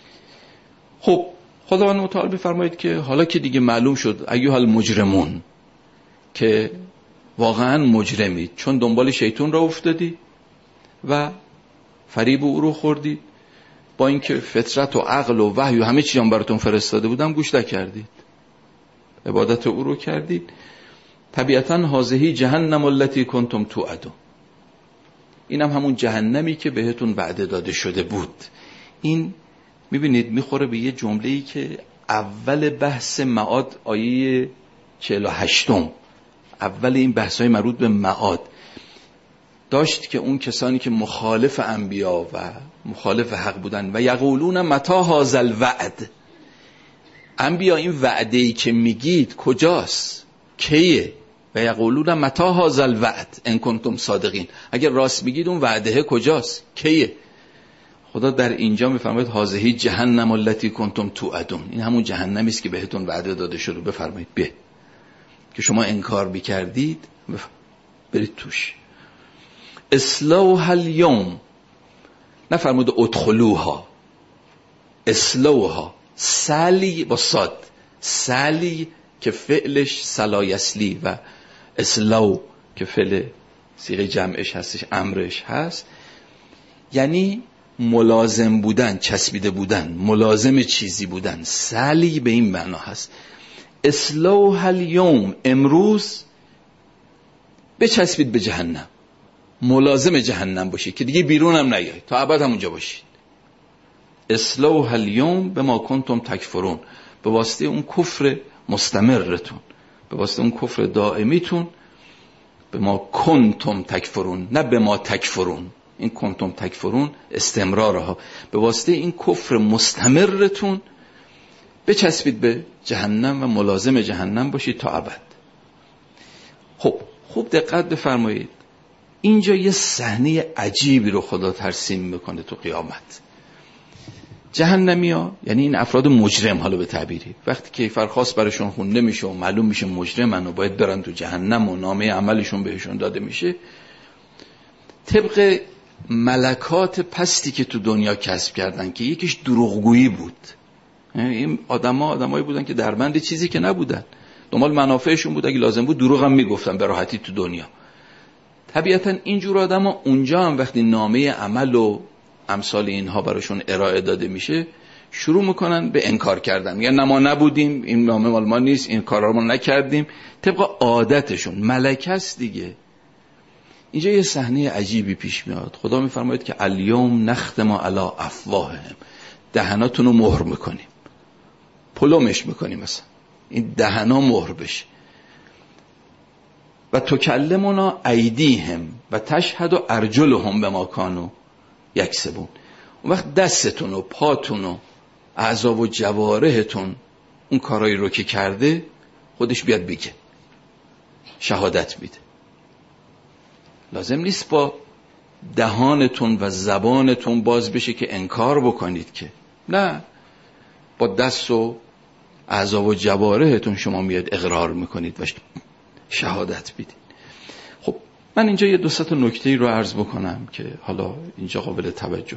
خب خداوند متعال بفرمایید که حالا که دیگه معلوم شد ایها المجرمون که واقعا مجرمید، چون دنبال شیطان را افتادی و فریب او رو خوردید، با اینکه فطرت و عقل و وحی و همه چیز هم براتون فرستاده بودم گوش نکردید، عبادت او رو کردید، طبیعتا هذه جهنم التی کنتم توعدون، اینم هم همون جهنمی که بهتون وعده داده شده بود. این میبینید میخوره به یه جمله‌ای که اول بحث معاد آیه چهل و هشتم، اول این بحث‌های مربوط به معاد داشت که اون کسانی که مخالف انبیا و مخالف حق بودن و یقولون متی هذا الوعد، انبیا این وعده‌ای که میگید کجاست، کیه؟ و یقولون متی هذا الوعد ان کنتم صادقین، اگر راست میگید اون وعده کجاست، کیه؟ خدا در اینجا میفرماید هذه جهنم التی کنتم توعدون، این همون جهنمی است که بهتون وعده داده شده، بفرمایید به که شما انکار میکردید برید توش. اصلوها الیوم، نفرمود ادخلوها، اصلوها، سلی با صاد، سلی که فعلش سلای اصلی و اصلو که فعل صیغه جمعش هستش، امرش هست، یعنی ملازم بودن، چسبیده بودن، ملازم چیزی بودن. سلی به این معنا هست. اصلوها الیوم، امروز بچسبید به جهنم، ملازم جهنم باشید که دیگه بیرون هم نیایید، تا ابد همونجا باشید. اصلوها الیوم بما کنتم تکفرون، به واسطه اون کفر مستمرتون، به واسطه اون کفر دائمیتون، به ما کنتم تکفرون، نه به ما تکفرون، این کنتم تکفرون استمرارها، به واسطه این کفر مستمرتون بچسبید به جهنم و ملازم جهنم باشید تا ابد. خب خوب دقت بفرمایید، اینجا یه صحنه عجیبی رو خدا ترسیم میکنه تو قیامت. جهنمیا یعنی این افراد مجرم، حالا به تعبیری وقتی کیفرخواست براشون خونده میشه و معلوم میشه مجرمن و باید برن تو جهنم و نامه عملشون بهشون داده میشه، طبق ملکات پستی که تو دنیا کسب کردن که یکیش دروغگویی بود، این آدما آدمایی بودن که دربند چیزی که نبودن، دنبال منافعشون بود، اگه لازم بود دروغ هم میگفتن به راحتی تو دنیا. طبیعتا اینجور آدما اونجا هم وقتی نامه عمل و امثال اینها براشون ارائه داده میشه شروع میکنن به انکار کردن، میگن نه ما نبودیم، این نامه مال ما نیست، این کارا رو ما نکردیم، طبق عادتشون. ملکه است دیگه. اینجا یه صحنه عجیبی پیش میاد. خدا میفرماید که الیوم نختم علی افواههم، دهناتون رو مهر میکنیم، پلومش میکنیم، مثلا این دهنا مهر بشه. و تکلمنا ایدیهم و تشهد ارجلهم بما کانوا یکسبون. اون وقت دستتون و پاتون و اعضا و جوارحتون اون کارایی رو که کرده خودش بیاد بگه، شهادت میده. لازم نیست با دهانتون و زبانتون باز بشه که انکار بکنید، که نه، با دست و اعضا و جوارحتون شما میاد اقرار میکنید و شهادت میدید. خب من اینجا یه دو سه تا نکته رو عرض بکنم که حالا اینجا قابل توجهه.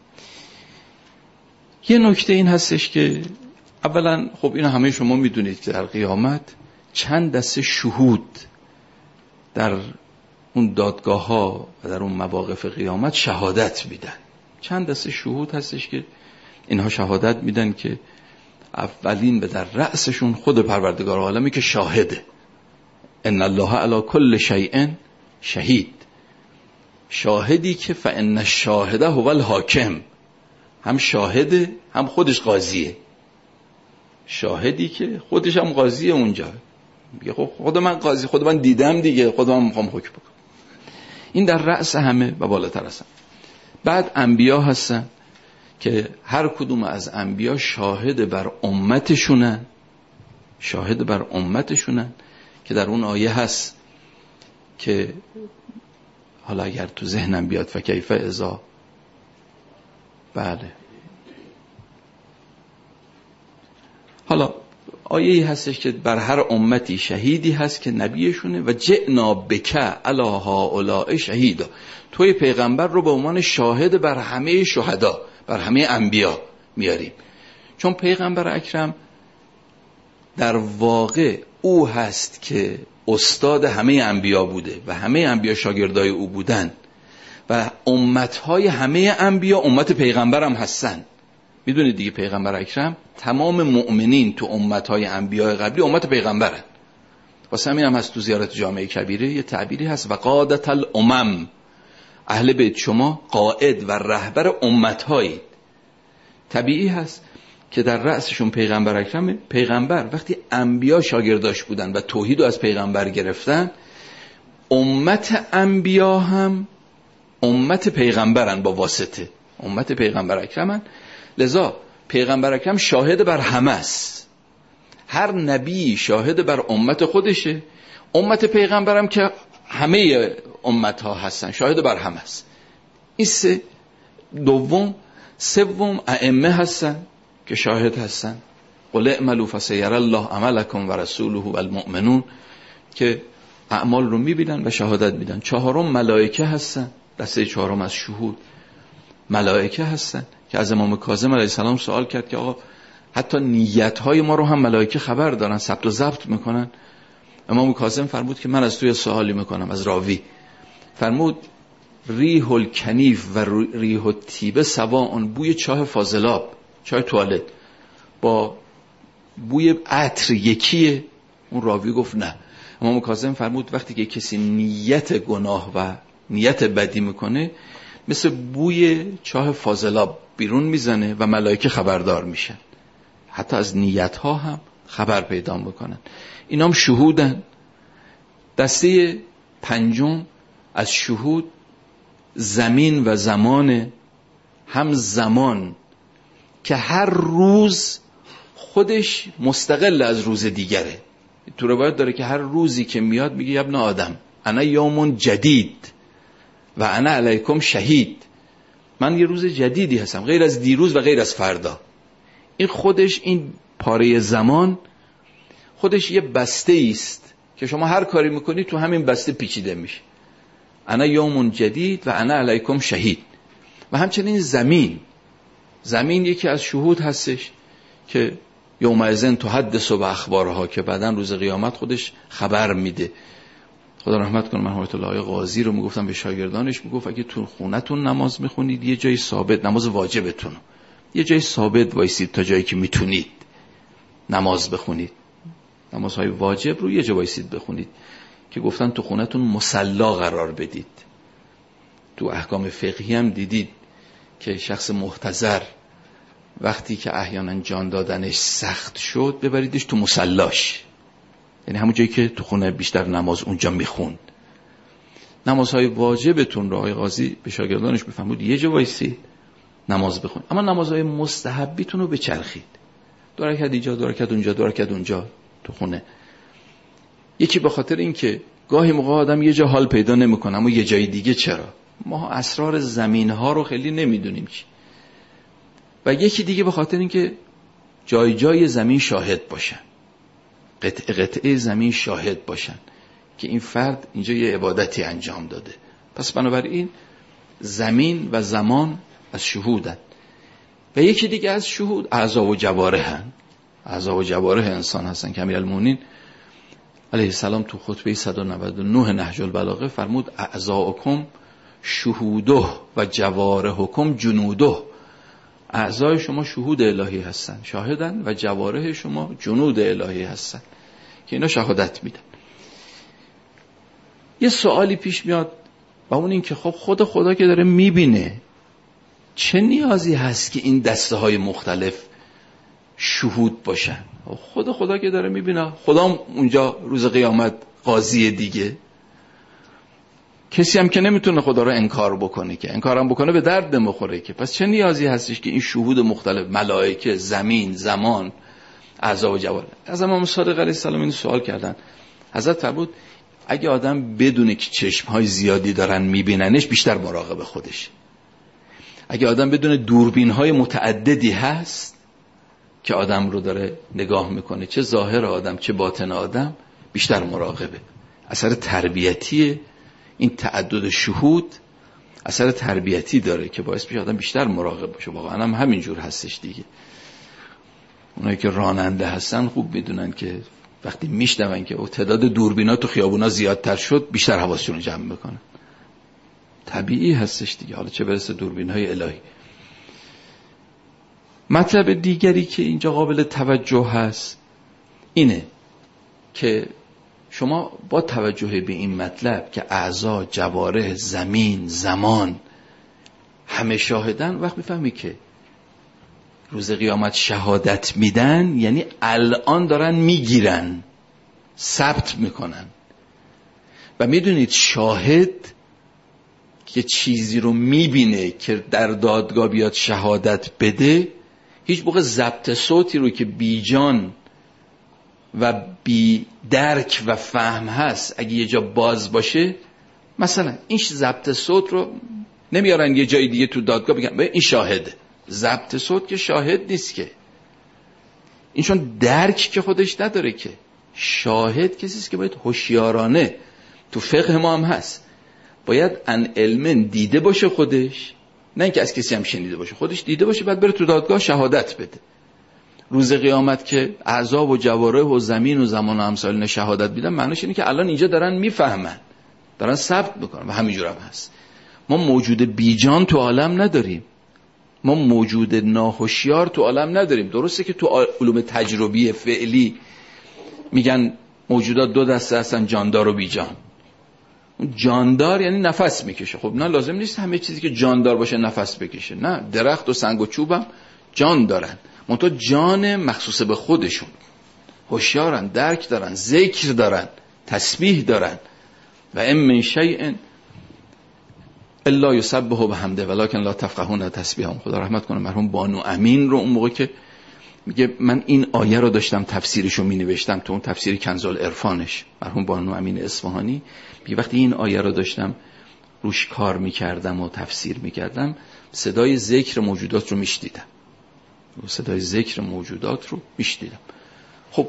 یه نکته این هستش که اولا خب اینو همه شما میدونید که در قیامت چند دسته شهود در اون دادگاه ها و در اون مواقف قیامت شهادت میدن. چند دسته شهود هستش که اینها شهادت میدن که اولین به در رأسشون خود پروردگار عالمی که شاهده. ان الله علی کل شیء شهید، شاهدی که فان الشاهد هو الحاکم، هم شاهده هم خودش قاضیه. شاهدی که خودش هم قاضی اونجا میگه خب خود من قاضی، خود من دیدم دیگه، خود من میخوام حکم بکنم. این در رأس همه و بالاتر هستن. بعد انبیا هستن که هر کدوم از انبیا شاهد بر امتشونن، شاهد بر امتشونن که در اون آیه هست که حالا اگر تو ذهنم بیاد فکیف اذا، بله حالا آیه‌ای هستش که بر هر امتی شهیدی هست که نبیشونه و جئنا بک علی هؤلاء شهیدا، توی پیغمبر رو به عنوان شاهد بر همه شهدا، بر همه انبیا میاریم. چون پیغمبر اکرم در واقع او هست که استاد همه انبیا بوده و همه انبیا شاگردای او بودن و امتهای همه انبیا امت پیغمبر هم هستن. میدونید دیگه پیغمبر اکرم تمام مؤمنین تو امتهای انبیاء قبلی امت پیغمبرن. واسه همین هم هست تو زیارت جامع کبیره یه تعبیری هست و قادت الامم، اهل بیت شما قائد و رهبر امتهایید. طبیعی هست که در رأسشون پیغمبر اکرم. پیغمبر وقتی انبیا شاگرداش بودن و توحید رو از پیغمبر گرفتن، امت انبیا هم امت پیغمبرن با واسطه، امت پیغمبر اکرمن. لذا پیغمبر اکرم شاهد بر همه است. هر نبی شاهد بر امت خودشه، امت پیغمبرم که همه امت ها هستن شاهد بر همه است. این سه. دوم سوم ائمه هستن که شاهد هستن، قل اعملوا فسيرى الله عملكم ورسوله والمؤمنون، که اعمال رو میبینن و شهادت میدن. چهارم ملائکه هستن، دسته چهارم از شهود ملائکه هستن که از امام کاظم علیه السلام سوال کرد که آقا حتی نیت‌های ما رو هم ملائکه خبر دارن، ثبت و ضبط میکنن. امام کاظم فرمود که من از توی سوالی میکنم از راوی، فرمود ریح الکنیف و ریح الطیبه سواء، بوی چاه فاضلاب، چای توالت با بوی عطر یکیه؟ اون راوی گفت نه. امام کاظم فرمود وقتی که کسی نیت گناه و نیت بدی میکنه مثل بوی چاه فاضلاب بیرون میزنه و ملائکه خبردار میشن، حتی از نیت ها هم خبر پیدا میکنن. اینا هم شهودن. دسته پنجم از شهود زمین و زمان، هم زمان که هر روز خودش مستقل از روز دیگره. تو روایت داره که هر روزی که میاد میگه ابن آدم انا یوم جدید و انا علیکم شهید، من یه روز جدیدی هستم غیر از دیروز و غیر از فردا. این خودش، این پاره زمان خودش یه بسته است که شما هر کاری میکنی تو همین بسته پیچیده میشه. انا یوم جدید و انا علیکم شهید. و همچنین زمین، زمین یکی از شهود هستش که یومئذ تحدث و اخبارها، که بعداً روز قیامت خودش خبر میده. خدا رحمت کنه مرحوم الله قاضی رو میگفتم به شاگردانش، میگفت اگه تو خونتون نماز میخونید یه جای ثابت، نماز واجبتون یه جای ثابت وایسید تا جایی که میتونید نماز بخونید، نمازهای واجب رو یه جا وایسید بخونید، که گفتن تو خونتون مصلا قرار بدید. تو احکام فقهی هم دیدید که شخص محتضر وقتی که احیانا جان دادنش سخت شد ببریدش تو مصلاش، یعنی همون جایی که تو خونه بیشتر نماز اونجا میخوند. نمازهای واجبتون رو آقای قاضی به شاگردانش بفرمود یه جا وایسید نماز بخونید، اما نمازهای مستحبیتون رو بچرخید، دو رکعت اینجا دو رکعت اونجا دو رکعت اونجا تو خونه. یکی به خاطر این که گاهی موقع آدم یه جا حال پیدا نمیکنه اما یه جای دیگه چرا، ما اسرار زمین ها رو خیلی نمیدونیم چی. و یکی دیگه به خاطر این که جای جای زمین شاهد باشن، قطعه قطعه زمین شاهد باشن که این فرد اینجا یه عبادتی انجام داده. پس بنابراین زمین و زمان از شهودن. و یکی دیگه از شهود اعضا و جوارحن. اعضا و جوارح انسان هستن که امیرالمومنین علیه السلام تو خطبه صد و نود و نه نهج البلاغه فرمود اعضاءکم شهوده و جوارحکم جنوده. اعضای شما شهود الهی هستن، شاهدن، و جوارح شما جنود الهی هستن که اینا شهادت میدن. یه سوالی پیش میاد و اون این که خب خود خدا که داره میبینه، چه نیازی هست که این دسته های مختلف شهود باشن. خود خدا که داره میبینه، خدا اونجا روز قیامت قاضی دیگه. کسی هم که نمیتونه خدا رو انکار بکنه، که انکارم بکنه به درد نمیخوره که. پس چه نیازی هستش که این شهود مختلف، ملائکه، زمین، زمان، اعضا و جوارح. از امام صادق علیه السلام این سوال کردن، حضرت فرمود اگه آدم بدونه که چشم‌های زیادی دارن میبیننش، بیشتر مراقب خودش. اگه آدم بدونه دوربین‌های متعددی هست که آدم رو داره نگاه میکنه، چه ظاهر آدم چه باطن آدم، بیشتر مراقبه. اثر تربیتی این تعدد شهود اثر تربیتی داره که باعث میشه آدم بیشتر مراقب باشه. واقعا هم همینجور هستش دیگه. اونایی که راننده هستن خوب میدونن که وقتی میشنون که تعداد دوربینا تو خیابونا زیادتر شد، بیشتر حواسشون رو جمع میکنن. طبیعی هستش دیگه، حالا چه برسه دوربین‌های الهی. مطلب دیگری که اینجا قابل توجه هست اینه که شما با توجه به این مطلب که اعضا، جوارح، زمین، زمان همه شاهدن، وقت میفهمی که روز قیامت شهادت میدن، یعنی الان دارن میگیرن، ثبت میکنن. و میدونید شاهد که چیزی رو میبینه که در دادگاه بیاد شهادت بده، هیچ موقع ضبط صوتی رو که بیجان و بی درک و فهم هست اگه یه جا باز باشه، مثلا این ضبط صوت رو نمیارن یه جای دیگه تو دادگاه بگن این شاهده. ضبط صوت که شاهد نیست که، این چون درک که خودش نداره که. شاهد کسیست که باید هوشیارانه، تو فقه ما هم هست، باید ان علم دیده باشه خودش، نه اینکه از کسی هم شنیده باشه، خودش دیده باشه بعد بره تو دادگاه شهادت بده. روز قیامت که اعضا و جوارح و زمین و زمان و امثال شهادت میدن، معنیش اینه که الان اینجا دارن میفهمن، دارن ثبت میکنن. و همینجور هم هست. ما موجود بیجان تو عالم نداریم، ما موجود ناهوشیار تو عالم نداریم. درسته که تو علوم تجربی فعلی میگن موجودات دو دسته هستن، جاندار و بیجان. جاندار یعنی نفس میکشه. خب نه، لازم نیست همه چیزی که جاندار باشه نفس بکشه. نه، درخت و سنگ و چوبم جان دارن، منتها جان مخصوص به خودشون. هوشیارن، درک دارن، ذکر دارن، تسبیح دارن. و ام من شیء الا یسبح بحمده ولکن لا تفقهون تسبیحهم. خدا رحمت کنه مرحوم بانو امین رو، اون موقع که میگه من این آیه رو داشتم تفسیرشو می نوشتم تو اون تفسیر کنز العرفانش، مرحوم بانو امین اصفهانی، میگه وقتی این آیه رو داشتم روش کار میکردم و تفسیر میکردم، صدای ذکر موجودات رو میشنیدم. صدای ذکر موجودات رو میشنیدم. خب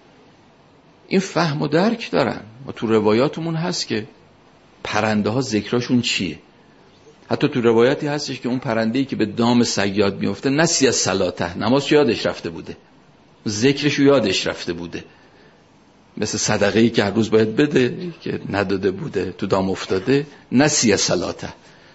این فهم و درک دارن. و تو روایاتمون هست که پرنده ها ذکراشون چیه. حتی تو روایتی هستش که اون پرنده‌ای که به دام صیاد میفته نسی از صلاته، نماز یادش رفته بوده، ذکرشو یادش رفته بوده، مثل صدقه‌ای که هر روز باید بده که نداده بوده، تو دام افتاده، نسی از صلاته.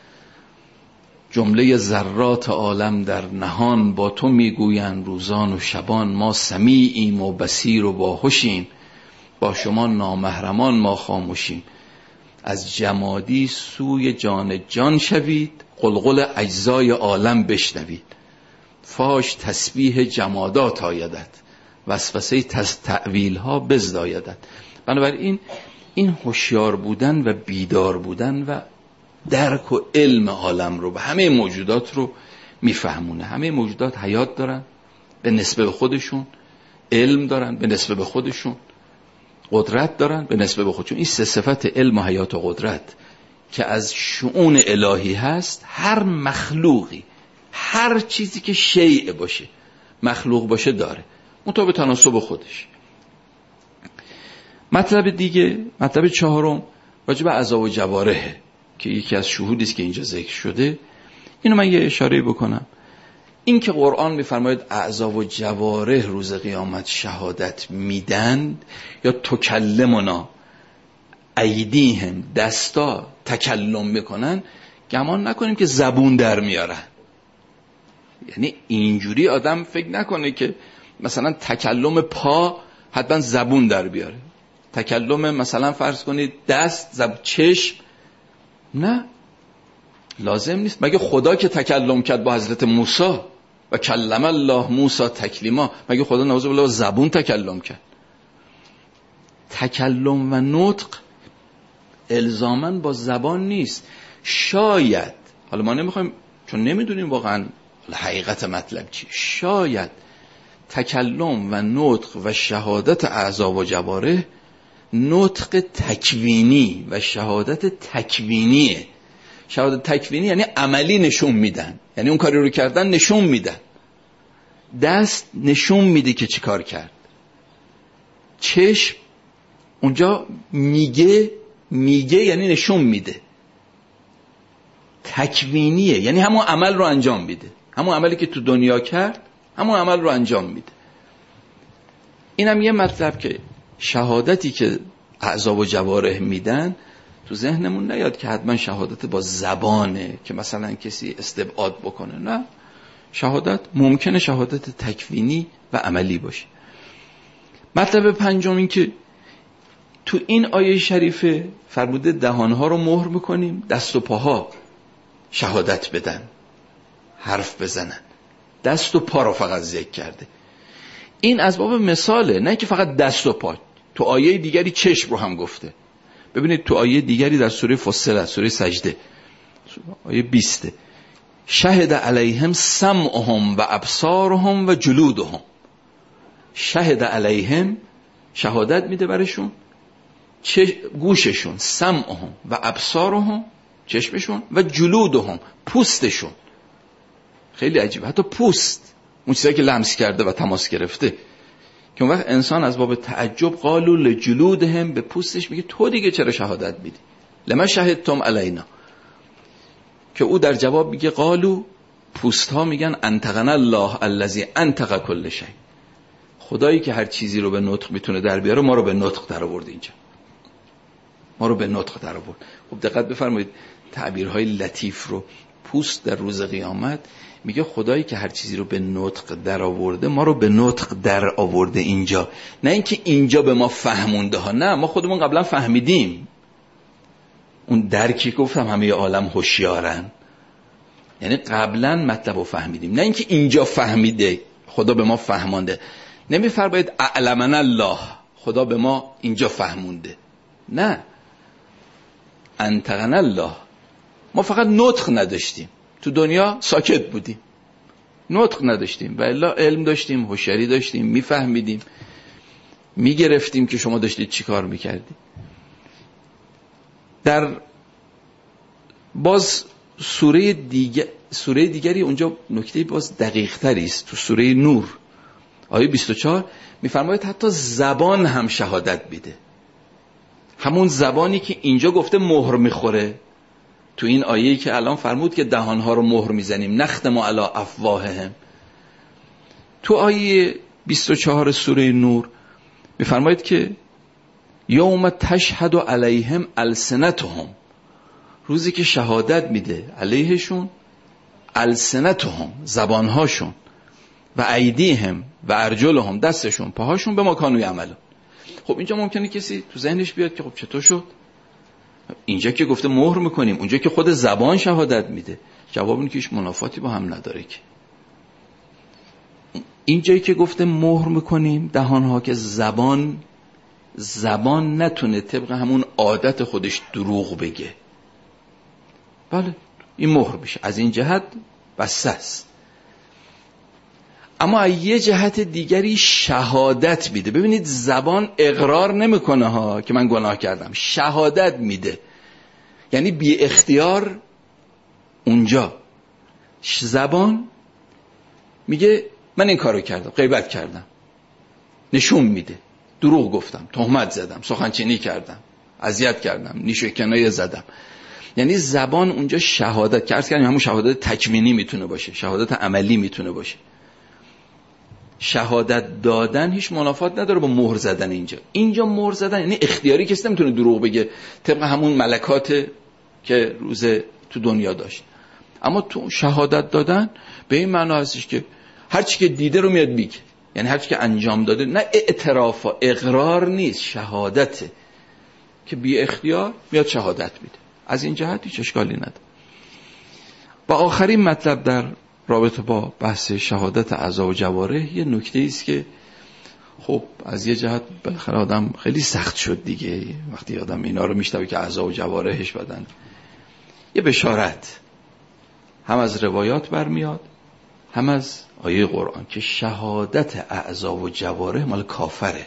جمله ذرات عالم در نهان با تو میگویند روزان و شبان، ما سمیعیم و بصیر و باهوشیم، با شما نامحرمان ما خاموشیم. از جمادی سوی جان جان شوید، قلقل اجزای عالم بشنوید. فاش تسبیح جمادات آیدت، وسوسه تأویل ها بزدایدت. بنابراین این هوشیار بودن و بیدار بودن و درک و علم عالم رو به همه موجودات رو میفهمونه. همه موجودات حیات دارن به نسبت به خودشون، علم دارن به نسبت به خودشون، قدرت دارن به نسبت به خودشون. این سه صفت علم و حیات و قدرت که از شؤون الهی هست، هر مخلوقی، هر چیزی که شیء باشه، مخلوق باشه، داره مطابق تناسب خودش. مطلب دیگه، مطلب چهارم راجع به اعضا و جوارح که یکی از شهودی است که اینجا ذکر شده. اینو من یه اشاره بکنم. این که قرآن میفرماید اعضا و جوارح روز قیامت شهادت میدن، یا تکلمنا ایدیهم، دستا تکلم میکنن، گمان نکنیم که زبون در میارن. یعنی اینجوری آدم فکر نکنه که مثلا تکلم پا حتما زبون در بیاره، تکلم مثلا فرض کنید دست، زب... چشم، نه، لازم نیست. مگه خدا که تکلم کرد با حضرت موسی، و کلم الله موسی تکلیما. مگه خدا نعوذ بالله زبون تکلم کرد؟ تکلم و نطق الزاماً با زبان نیست. شاید، حالا ما نمیخوایم چون نمیدونیم واقعاً حقیقت مطلب چی، شاید تکلم و نطق و شهادت اعضا و جوارح نطق تکوینی و شهادت تکوینیه. شهادت تکوینی یعنی عملی نشون میدن، یعنی اون کاری رو کردن نشون میدن. دست نشون میده که چی کار کرد. چشم اونجا میگه میگه یعنی نشون میده. تکوینیه یعنی همون عمل رو انجام میده، همون عملی که تو دنیا کرد همون عمل رو انجام میده. اینم یه مطلب که شهادتی که اعضا و جوارح میدن تو ذهنمون نیاد که حتما شهادت با زبانه که مثلا کسی استبعاد بکنه. نه، شهادت ممکنه شهادت تکوینی و عملی باشه. مطلب پنجم این که تو این آیه شریفه فرموده دهانها رو مهر میکنیم، دست و پاها شهادت بدن، حرف بزنن. دست و پا رو فقط ذکر کرده. این از باب مثاله، نه که فقط دست و پا. تو آیه دیگری چشم رو هم گفته. ببینید تو آیه دیگری در سوره فصلت، سوره سجده، آیه بیست، شهد علیهم سمعهم و ابصارهم و جلودهم. شهد علیهم شهادت میده برشون، گوششون، سمعهم و ابصارهم چشمشون و جلودهم پوستشون. خیلی عجیبه، حتی پوست، اون چیزایی که لمس کرده و تماس گرفته، که اون وقت انسان از باب تعجب قالوا لجلودهم، به پوستش میگه تو دیگه چرا شهادت میدی؟ لما شهدتم علینا. که او در جواب میگه قالوا، پوست ها میگن انطقنا الله الذی انطق کل شیء. خدایی که هر چیزی رو به نطق میتونه در بیاره ما رو به نطق در آورد. اینجا ما رو به نطق در آورد. خب دقت بفرمایید تعبیرهای لطیف رو. پوست در روز قیامت میگه خدایی که هر چیزی رو به نطق در آورده ما رو به نطق در آورده اینجا. نه اینکه اینجا به ما فهمونده ها، نه، ما خودمون قبلا فهمیدیم. اون درکی گفتم همه عالم هوشیارن، یعنی قبلا مطلب رو فهمیدیم. نه اینکه اینجا فهمیده خدا به ما فهمانده. نمیفرماید اعلمنا الله خدا به ما اینجا فهمونده، نه، انطقنا الله. ما فقط نطق نداشتیم، تو دنیا ساکت بودیم، نطق نداشتیم، و الا علم داشتیم، هوشیاری داشتیم، میفهمیدیم، میگرفتیم که شما داشتید چی کار میکردید. در باز سوره دیگر سوره دیگری اونجا نکته باز دقیق تری است. تو سوره نور آیه بیست و چهار میفرماید حتی زبان هم شهادت میده. همون زبانی که اینجا گفته مهر میخوره، تو این آیه‌ای که الان فرمود که دهانها رو مهر میزنیم، نختم علی افواههم، تو آیه بیست و چهار سوره نور میفرماید که یوم تشهد علیهم السنتهم، روزی که شهادت میده علیهشون السنتهم، زبانهاشون، و ایدیهم و ارجلهم، دستشون، پاهاشون، به ما کانوا یعملون. خب اینجا ممکنه کسی تو ذهنش بیاد که خب چطور شد؟ اینجا که گفته مهر میکنیم، اونجا که خود زبان شهادت میده. جواب اینه که هیچ منافاتی با هم نداره. که اینجایی که گفته مهر میکنیم دهانها، که زبان زبان نتونه طبق همون عادت خودش دروغ بگه، بله این مهر میشه. از این جهت بسته است. اما یه جهت دیگری شهادت میده. ببینید زبان اقرار نمیکنه ها که من گناه کردم، شهادت میده، یعنی بی اختیار. اونجا زبان میگه من این کارو کردم، غیبت کردم، نشون میده، دروغ گفتم، تهمت زدم، سخنچینی کردم، اذیت کردم، نیش و کنایه زدم. یعنی زبان اونجا شهادت کرد، یعنی همون شهادت تکوینی میتونه باشه، شهادت عملی میتونه باشه. شهادت دادن هیچ منافات نداره با مهر زدن. اینجا اینجا مهر زدن یعنی اختیاری، کسی نمیتونه دروغ بگه طبق همون ملکات که روز تو دنیا داشت. اما تو شهادت دادن به این معنا هستش که هر چی که دیده رو میاد میگه، یعنی هر چی که انجام داده، نه اعتراف و اقرار نیست، شهادته که بی اختیار میاد شهادت میده. از این جهت هیچ اشکالی نداره. و آخرین مطلب در رابطه با بحث شهادت اعضا و جوارح یه نکته است که خب از یه جهت بالاخره آدم خیلی سخت شد دیگه وقتی آدم اینا رو میشنوه که اعضا و جوارحش بدن. یه بشارت هم از روایات برمیاد هم از آیه قرآن که شهادت اعضا و جوارح مال کافره.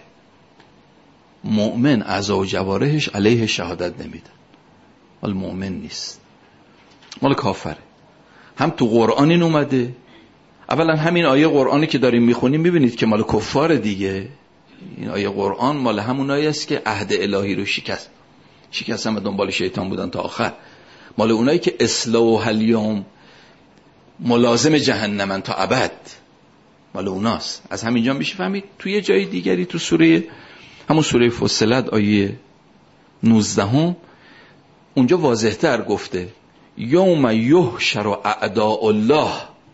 مؤمن اعضا و جوارحش علیه شهادت نمیدن، مال مؤمن نیست، مال کافره. هم تو قرآن این اومده، اولا همین آیه قرآنی که داریم میخونیم میبینید که مال کفار دیگه. این آیه قرآن مال همونایی است که عهد الهی رو شکست شکستن و دنبال شیطان بودن تا آخر. مال اونایی که اصلاح الیوم ملازم جهنمن تا ابد، مال اوناست. از همینجا میشه فهمید. توی جای دیگری تو سوره همون سوره فصلت آیه نوزده هم اونجا واضح‌تر گفته یوم یحشر اعداء الله،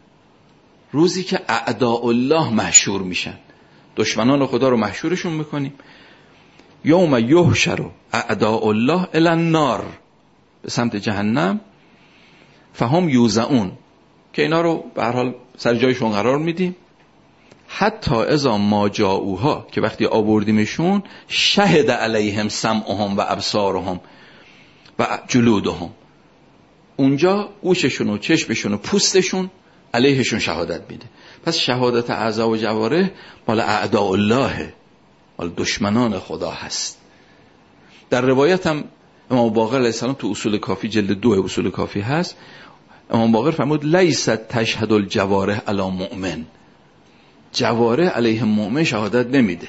روزی که اعداء الله محشور میشن، دشمنان خدا رو محشورشون میکنیم. یوم یحشر اعداء الله الی النار، به سمت جهنم. فهم یوزعون، که اینا رو به هر حال سر جایشون قرار میدیم. حتی اذا ما جاؤوها، که وقتی آوردیمشون، شهد علیهم سمعهم و ابصارهم و جلودهم، اونجا گوششون و چشمشون و پوستشون علیهشون شهادت میده. پس شهادت اعضا و جوارح مال اعداء الله، مال دشمنان خدا هست. در روایت هم امام باقر علیه السلام تو اصول کافی جلد دو اصول کافی هست، امام باقر فرمود لیست تشهد الجوارح علی مؤمن، جوارح علیه مؤمن شهادت نمیده.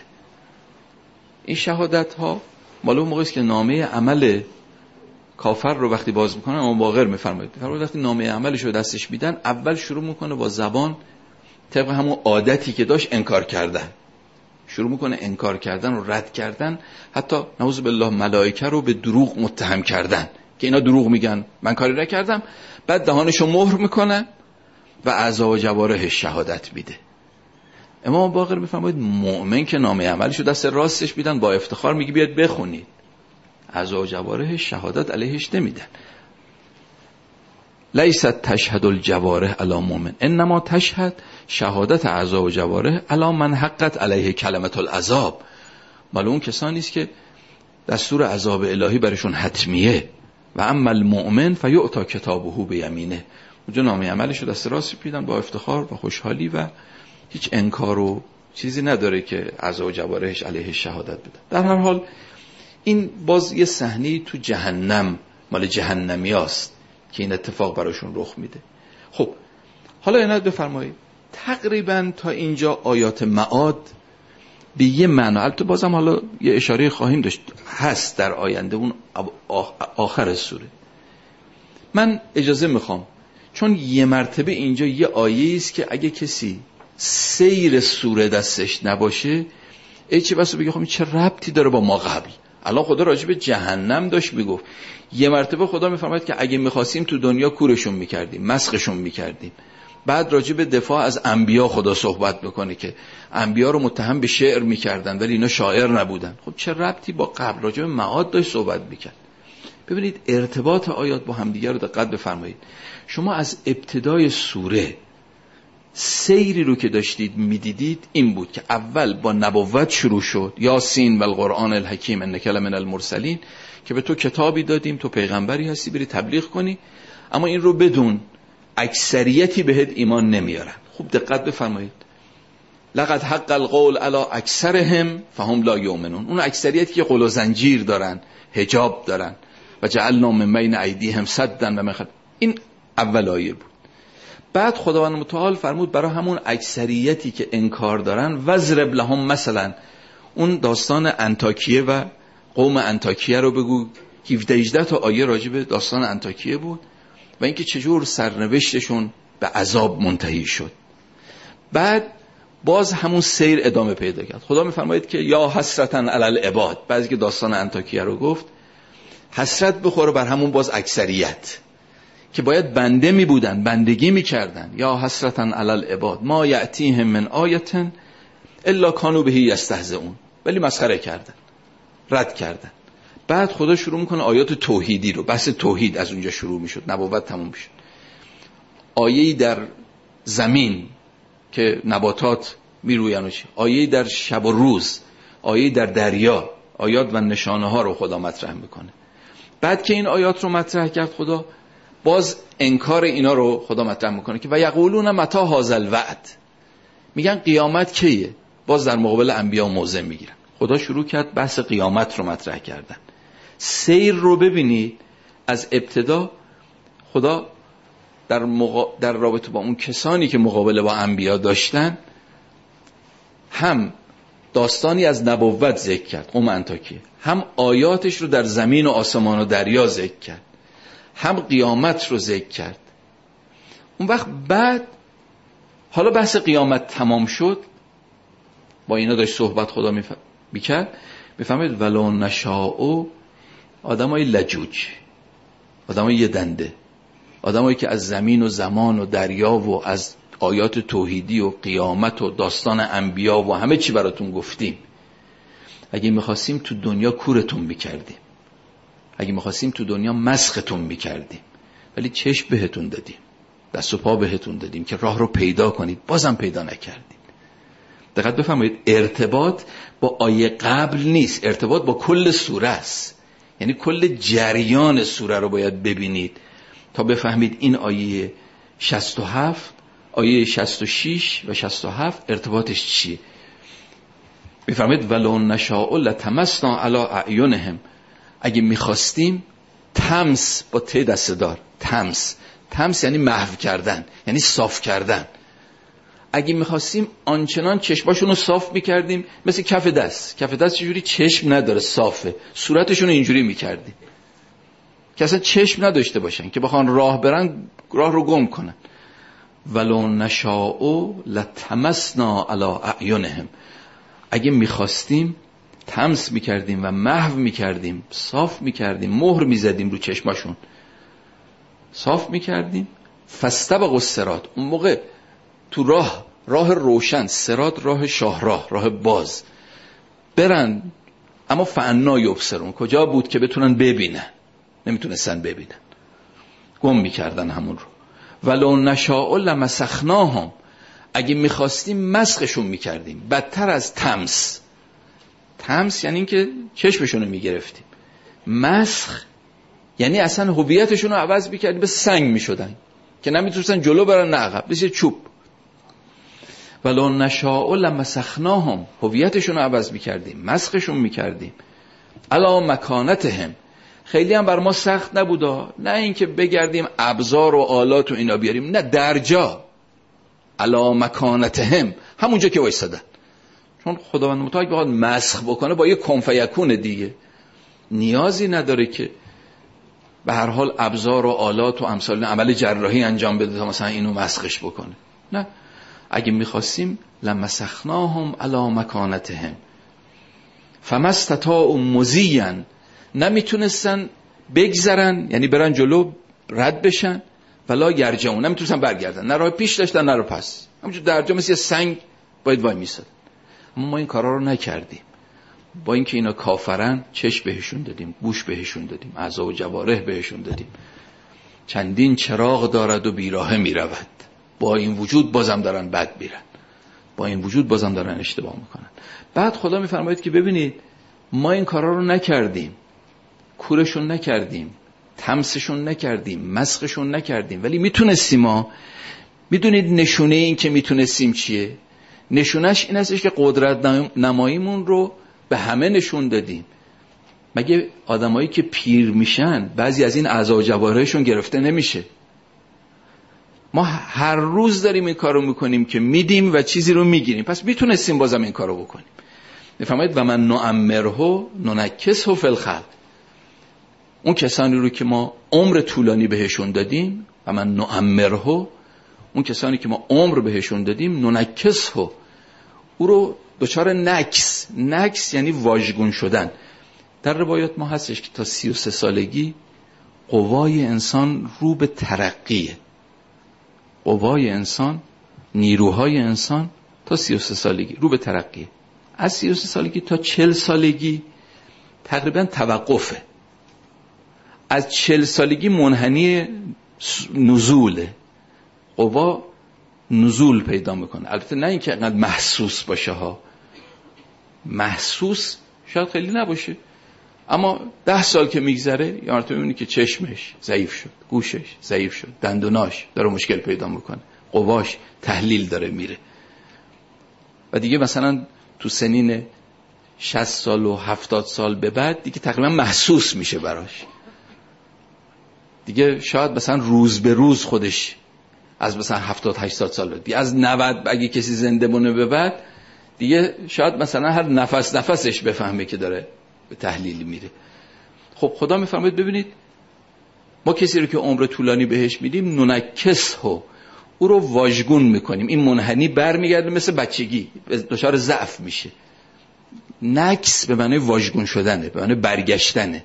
این شهادت ها مال اون موقعی است که نامه عمل کافر رو وقتی باز میکنن، امام باقر میفرماید فرمود وقتی نامه عملش رو دستش میدن، اول شروع میکنه با زبان طبق همون عادتی که داشت انکار کردن، شروع میکنه انکار کردن و رد کردن، حتی نعوذ بالله ملائکه رو به دروغ متهم کردن که اینا دروغ میگن، من کاری نکردم. بعد دهانشو مهر میکنه و اعضا و جوارحش شهادت میده. امام باقر میفرماید مؤمن که نامه عملشو دست راستش میدن، با افتخار میگه بیاد بخونید، اعضا و جوارحش شهادت علیهش نمیدن. لیست تشهد الجوارح علی مؤمن انما تشهد، شهادت اعضا و جوارح علی من حقت علیه کلمت العذاب، مال اون کسانی است که دستور عذاب الهی برشون حتمیه. و اما المؤمن فیؤتی کتابه بیمینه، اونجا نامه عملشو دست راست میدن با افتخار و خوشحالی و هیچ انکار و چیزی نداره که اعضا و جوارحش علیه شهادت بده. در هر حال این باز یه صحنه تو جهنم مال جهنمیاست که این اتفاق براشون رخ میده. خب حالا عنایت بفرمایید، تقریبا تا اینجا آیات معاد به یه معنا، البته بازم حالا یه اشاره خواهیم داشت هست در آینده اون آخر سوره. من اجازه میخوام چون یه مرتبه اینجا یه آیه است که اگه کسی سیر سوره دستش نباشه ای چه بسا بگه خب چه ربطی داره با ما قبل. الان خدا راجع به جهنم داشت میگفت، یه مرتبه خدا میفرماید که اگه میخواستیم تو دنیا کورشون میکردیم، مسخشون میکردیم. بعد راجع به دفاع از انبیا خدا صحبت میکنه که انبیا رو متهم به شعر میکردن ولی اینا شاعر نبودن. خب چه ربطی با قبل؟ راجع به معاد داشت صحبت میکرد. ببینید ارتباط آیات با همدیگه رو دقت بفرمایید. شما از ابتدای سوره سیری رو که داشتید میدیدید این بود که اول با نبوت شروع شد، یاسین و القرآن الحکیم انک لمن المرسلین، که به تو کتابی دادیم، تو پیغمبری هستی، بری تبلیغ کنی، اما این رو بدون اکثریتی بهت ایمان نمیارن. خوب دقت بفرمایید، لقد حق القول علی اکثرهم فهم لا یؤمنون، اون اکثریتی که قل و زنجیر دارن، حجاب دارن، و جعلنا من بین ایدیهم سدا و من خلف، این اول آیه بود. بعد خداوند متعال فرمود برای همون اکثریتی که انکار دارن وضرب لهم، مثلا اون داستان انطاکیه و قوم انطاکیه رو بگو. هفده هجده تا آیه راجع به داستان انطاکیه بود و اینکه چجور سرنوشتشون به عذاب منتهی شد. بعد باز همون سیر ادامه پیدا کرد. خدا میفرماید که یا حسرتاً علی العباد، بعضی که داستان انطاکیه رو گفت حسرت بخوره بر همون باز اکثریت که باید بنده می بودن، بندگی می کردن. یا حسرتاً علی العباد ما یأتیهم من آیة الا کانوا به یستهزئون، ولی مسخره کردن، رد کردن. بعد خدا شروع میکنه آیات توحیدی رو، بحث توحید از اونجا شروع میشد، نبوت تموم شد. آیه‌ای در زمین که نباتات میروین، آیه در شب و روز، آیه در دریا، آیات و نشانه ها رو خدا مطرح میکنه. بعد که این آیات رو مطرح کرد خدا، باز انکار اینا رو خدا مطرح میکنه که و یقولون متی هذا الوعد، میگن قیامت کیه؟ باز در مقابل انبیا موضع میگیرن. خدا شروع کرد بحث قیامت رو مطرح کردن. سیر رو ببینید از ابتدا خدا در, مقا... در رابطه با اون کسانی که مقابله با انبیا داشتن، هم داستانی از نبوت ذکر کرد، قوم انطاکیه، هم آیاتش رو در زمین و آسمان و دریا ذکر کرد، هم قیامت رو ذکر کرد. اون وقت بعد حالا بحث قیامت تمام شد، با اینا داشت صحبت خدا میکرد، میفهمید ولو نشاء، آدمای لجوج، آدمای یه دنده، آدمایی که از زمین و زمان و دریا و از آیات توحیدی و قیامت و داستان انبیا و همه چی براتون گفتیم، اگه میخواستیم تو دنیا کورتون میکردیم، اگه میخواستیم تو دنیا مسختون میکردیم، ولی چشم بهتون دادیم، دست و پا بهتون دادیم که راه رو پیدا کنید، بازم پیدا نکردید. دقت بفرمایید، ارتباط با آیه قبل نیست، ارتباط با کل سوره است. یعنی کل جریان سوره رو باید ببینید تا بفهمید این آیه شصت و هفت، آیه شصت و شش و شصت و هفت ارتباطش چیه. بفرمایید ولو نشاء لطمسنا علی اعینهم، اگه میخواستیم، تمس با ت دسته‌دار، تمس، تمس یعنی محو کردن، یعنی صاف کردن. اگه میخواستیم آنچنان چشماشون رو صاف میکردیم، مثل کف دست، کف دست چجوری چشم نداره، صافه، صورتشون رو اینجوری میکردیم که اصلا چشم نداشته باشن، که بخوان راه برن راه رو گم کنن. ولو نشاء لطمسنا علی اعینهم، اگه میخواستیم تمس میکردیم و محو میکردیم، صاف میکردیم، مهر میزدیم رو چشماشون، صاف میکردیم. فاستبقوا الصراط، اون موقع تو راه، راه روشن، صراط راه شاهراه، راه باز، برن. اما فعنا یبصرون، کجا بود که بتونن ببینن؟ نمیتونستن ببینن، گم میکردن همون رو. ولو نشاء لمسخناهم، اگه میخواستیم مسخشون میکردیم، بدتر از تمس. تمس یعنی این که چشمشون رو میگرفتیم، مسخ یعنی اصلا هویتشون رو عوض میکردیم، به سنگ میشدن که نمیتونستن جلو برن نه عقب، مثل چوب. ولو نشاء لمسخناهم، هویتشون رو عوض میکردیم، مسخشون میکردیم. علی مکانتهم، خیلی هم بر ما سخت نبودا، نه اینکه بگردیم ابزار و آلات و اینا بیاریم، نه، درجا. علی مکانتهم، همونجا که وایسادن. چون خداوند متعال بخواد مسخ بکنه با یه کن فیکون دیگه، نیازی نداره که به هر حال ابزار و آلات و امثال عمل جراحی انجام بده تا مثلا اینو مسخش بکنه. نه، اگه میخواستیم لمسخناهم علی مکانتهم فما استطاعوا مضیا، نمیتونستن بگذرن، یعنی برن جلو رد بشن، ولا یرجعون، نمیتونستن برگردن، نه راه پیش داشتن نه راه پس، همونجور درجا مثل یه سنگ باید وای میساد. اما ما این کارا رو نکردیم، با اینکه اینا کافرن، چشم بهشون دادیم، گوش بهشون دادیم، اعضا و جوارح بهشون دادیم، چندین چراغ دارد و بیراهه میرود، با این وجود بازم دارن بد میرن، با این وجود بازم دارن اشتباه میکنن. بعد خدا میفرماید که ببینید ما این کارا رو نکردیم، کورشون نکردیم، تمسشون نکردیم، مسخشون نکردیم، ولی میتونستیم. ما میدونید نشونه این که میتونستیم چیه؟ نشونش این هستش که قدرت نماییمون رو به همه نشون دادیم. مگه آدمایی که پیر میشن بعضی از این اعضا و جوارحشون گرفته نمیشه؟ ما هر روز داریم این کارو میکنیم که میدیم و چیزی رو میگیریم، پس میتونستیم بازم این کارو بکنیم. میفهمید و من نعمره ننکسه فی الخلق، اون کسانی رو که ما عمر طولانی بهشون دادیم، و من نعمره، اون کسانی که ما عمر بهشون دادیم، ننکسه، او رو دچار نکس، نکس یعنی واژگون شدن. در روایات ما هستش که تا سی و سه سالگی قوای انسان رو به ترقیه، قوای انسان، نیروهای انسان تا سی و سه سالگی رو به ترقیه. از سی و سه سالگی تا چهل سالگی تقریبا توقفه. از چهل سالگی منحنی نزوله، قوا نزول پیدا میکنه. البته نه اینکه انقدر محسوس باشه ها، محسوس شاید خیلی نباشه، اما ده سال که میگذره یا مرتبه میبینی که چشمش ضعیف شد، گوشش ضعیف شد، دندوناش داره مشکل پیدا میکنه، قواش تحلیل داره میره و دیگه مثلا تو سنین شصت سال و هفتاد سال به بعد دیگه تقریبا محسوس میشه براش. دیگه شاید مثلا روز به روز خودش از مثلا هفتاد هشتاد سال بعد، از نود اگه کسی زنده مونه به بعد دیگه شاید مثلا هر نفس نفسش بفهمه که داره به تحلیلی میره. خب خدا میفرماید ببینید ما کسی رو که عمر طولانی بهش میدیم ننکسه، او رو واژگون میکنیم، این منحنی برمیگرده مثل بچگی دچار ضعف میشه. نکس به معنی واژگون شدنه، به معنی برگشتنه.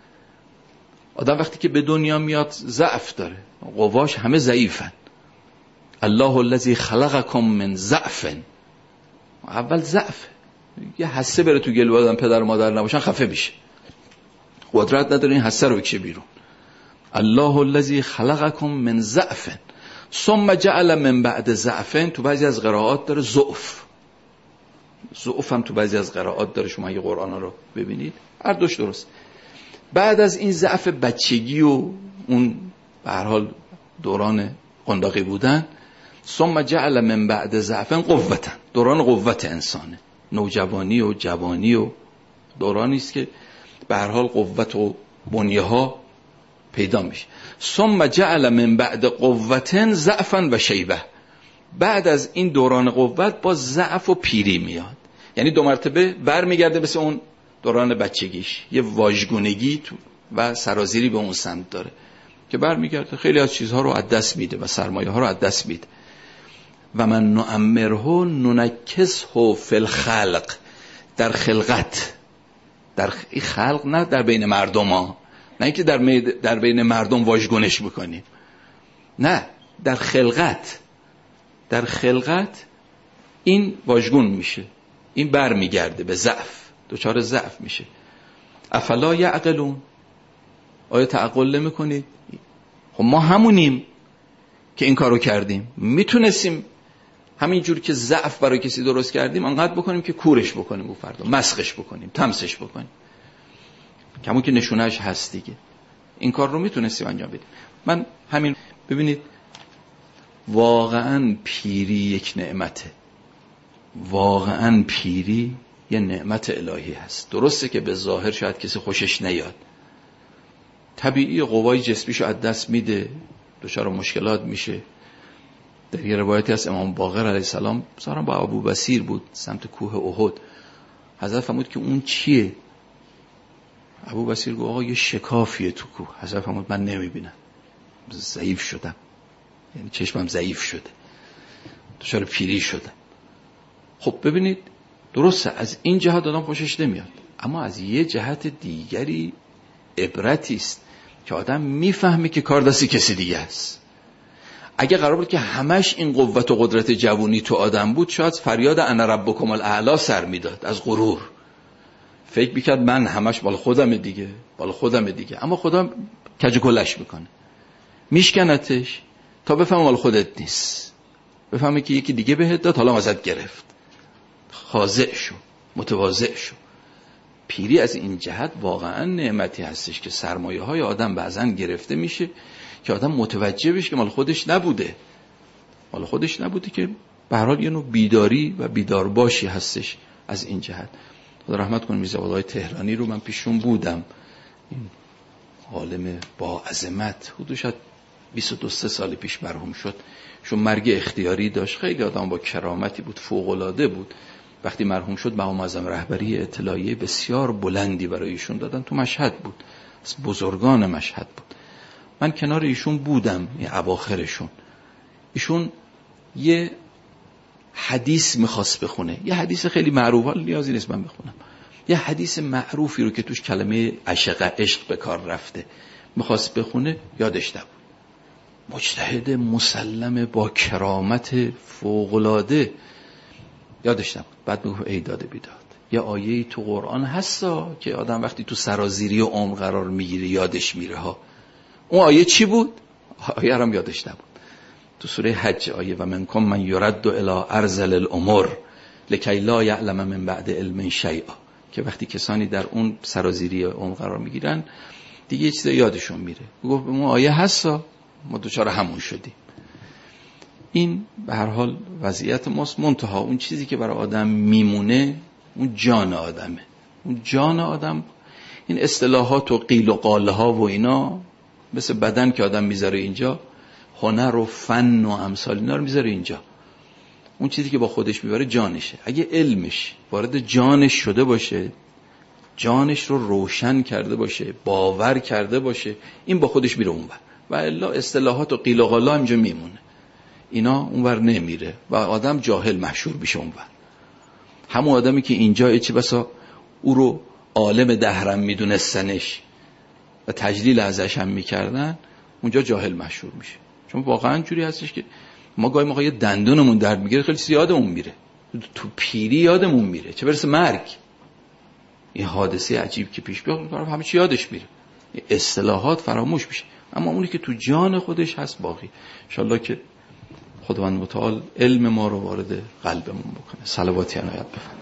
آدم وقتی که به دنیا میاد ضعف داره، قواش همه ضعیفن. الله الذی خلقکم من ضعف، اول ضعف، یه حسه بره تو گلو آدم پدر و مادر نباشن خفه میشه، قدرت نداره این حسه رو بکشه بیرون. الله الذی خلقکم من ضعف ثم جعل من بعد ضعف، تو بعضی از قرائات داره ضعف، ضعف هم تو بعضی از قرائات داره، شما اگه قرآن رو ببینید هر دوش درست. بعد از این ضعف بچگی و اون به هر حال دوران قنداقی بودن، ثم جعل من بعد ضعف قوة، دوران قوت انسانه، نوجوانی و جوانی و دورانی است که به هر حال قوت و بنیه ها پیدا میشه. ثم جعل من بعد قوة ضعفا و شیبه، بعد از این دوران قوت با ضعف و پیری میاد، یعنی دو مرتبه برمیگرده مثل اون دوران بچگیش، یه واژگونگی و سرازیری به اون سمت داره که برمیگرده خیلی از چیزها رو از دست میده و سرمایه ها رو از دست میده. و من نعمره ننکسه فی الخلق، در خلقت، در خلق نه در بین مردم ها، نه اینکه در, در بین مردم واژگونش میکنیم، نه در خلقت، در خلقت این واژگون میشه، این بر میگرده به ضعف، دچار ضعف میشه. افلا یعقلون، آیا تعقل نمیکنید؟ خب ما همونیم که این کارو کردیم، میتونستیم همینجور که ضعف برای کسی درست کردیم انقدر بکنیم که کورش بکنیم، و فردا مسخش بکنیم، تمسش بکنیم، کمون که نشونهش هست دیگه. این کار رو میتونستیم انجام بدیم. من همین ببینید واقعا پیری یک نعمته، واقعا پیری یه نعمت الهی هست. درسته که به ظاهر شاید کسی خوشش نیاد، طبیعی قوای جسمیشو از دست میده، دچار مشکلات میشه. در یه روایتی از امام باقر علیه السلام ظاهرا با ابو بصیر بود سمت کوه احد، حضرت فرمود که اون چیه؟ ابو بصیر گفت آقا یه شکافیه تو کوه. حضرت فرمود من نمیبینم، ضعیف شدم، یعنی چشمم ضعیف شده، دچار پیری شدم. خب ببینید درسته از این جهت آدم خوشش نمیاد، اما از یه جهت دیگری عبرتی است که آدم میفهمه که کار دست کسی دیگه است. اگه قرار بود که همش این قوت و قدرت جوونی تو آدم بود، شاید فریاد انا ربکم الاعلی سر میداد از غرور، فکر میکرد من همش مال خودم دیگه، مال خودم دیگه. اما خدا کج کلش میکنه، میشکنتش تا بفهم مال خودت نیست، بفهمی که یکی دیگه بهت داد، حالا ازت گرفت. خاضع شو، متواضع شو. پیری از این جهت واقعا نعمتی هستش که سرمایه های آدم بعضن گرفته میشه که آدم متوجه بشه که مال خودش نبوده، مال خودش نبوده، که به هر حال یه نوع بیداری و بیدارباشی هستش از این جهت. خدا رحمت کنه میرزا والای تهرانی رو من پیشون بودم، این عالم با عظمت، حدود شاید بیست و دو سال پیش مرحوم شد. شون مرگ اختیاری داشت، خیلی آدم با کرامتی بود، فوق العاده بود. وقتی مرحوم شد مقام معظم رهبری اطلاعیه بسیار بلندی برای ایشون دادن، تو مشهد بود، از بزرگان مشهد بود. من کنار ایشون بودم یه اواخرشون. ایشون یه حدیث میخواست بخونه، یه حدیث خیلی معروفه، نیازی نیست من بخونم، یه حدیث معروفی رو که توش کلمه عشق عشق به کار رفته میخواست بخونه، یادش نبود. مجتهد مسلم با کرامت فوق‌العاده، یادش نبود. بعد میگفت ای داده بیداد، یه آیه‌ای تو قرآن هستا که آدم وقتی تو سرازیری و عمر قرار میگیره یادش میره ها. اون آیه چی بود؟ آیه هم یادش نبود. تو سوره حج آیه و منکم من یرد الی ارذل الامور لکی لا یعلم من بعد علم شیئا، که وقتی کسانی در اون سرازیری اون قرار میگیرن دیگه یه چیز یادشون میره. گفت ما آیه هستا، ما دوچار همون شدیم. این به هر حال وضعیت ماست. منتها اون چیزی که برای آدم میمونه اون جان آدمه. اون جان آدم، این اصطلاحات و قیل و قاله ها و اینا مثل بدن که آدم میذاره اینجا، هنر و فن و امثال اینا رو میذاره اینجا. اون چیزی که با خودش میبره جانشه. اگه علمش وارد جانش شده باشه، جانش رو روشن کرده باشه، باور کرده باشه، این با خودش میره اونور. و الا اصطلاحات و قیل و قاله اینجا میمونه، اینا اونور نمیره و آدم جاهل محشور میشه اونور. همون آدمی که اینجا چه بسا او رو عالم دهرم میدونستنش و تجلیل ازش هم میکردن، اونجا جاهل محشور میشه. چون واقعا جوری هستش که ما گاهی موقع یه دندونمون درد میگیره خیلی یادمون میره، تو پیری یادمون میره، چه برسه مرگ. این حادثه عجیب که پیش بیاد همه چی یادش میره، اصطلاحات فراموش میشه، اما اونی که تو جان خودش هست باقی. انشالله که خداوند متعال علم ما رو وارد قلبمون بکنه. صلواتی عنایت بفرمایید.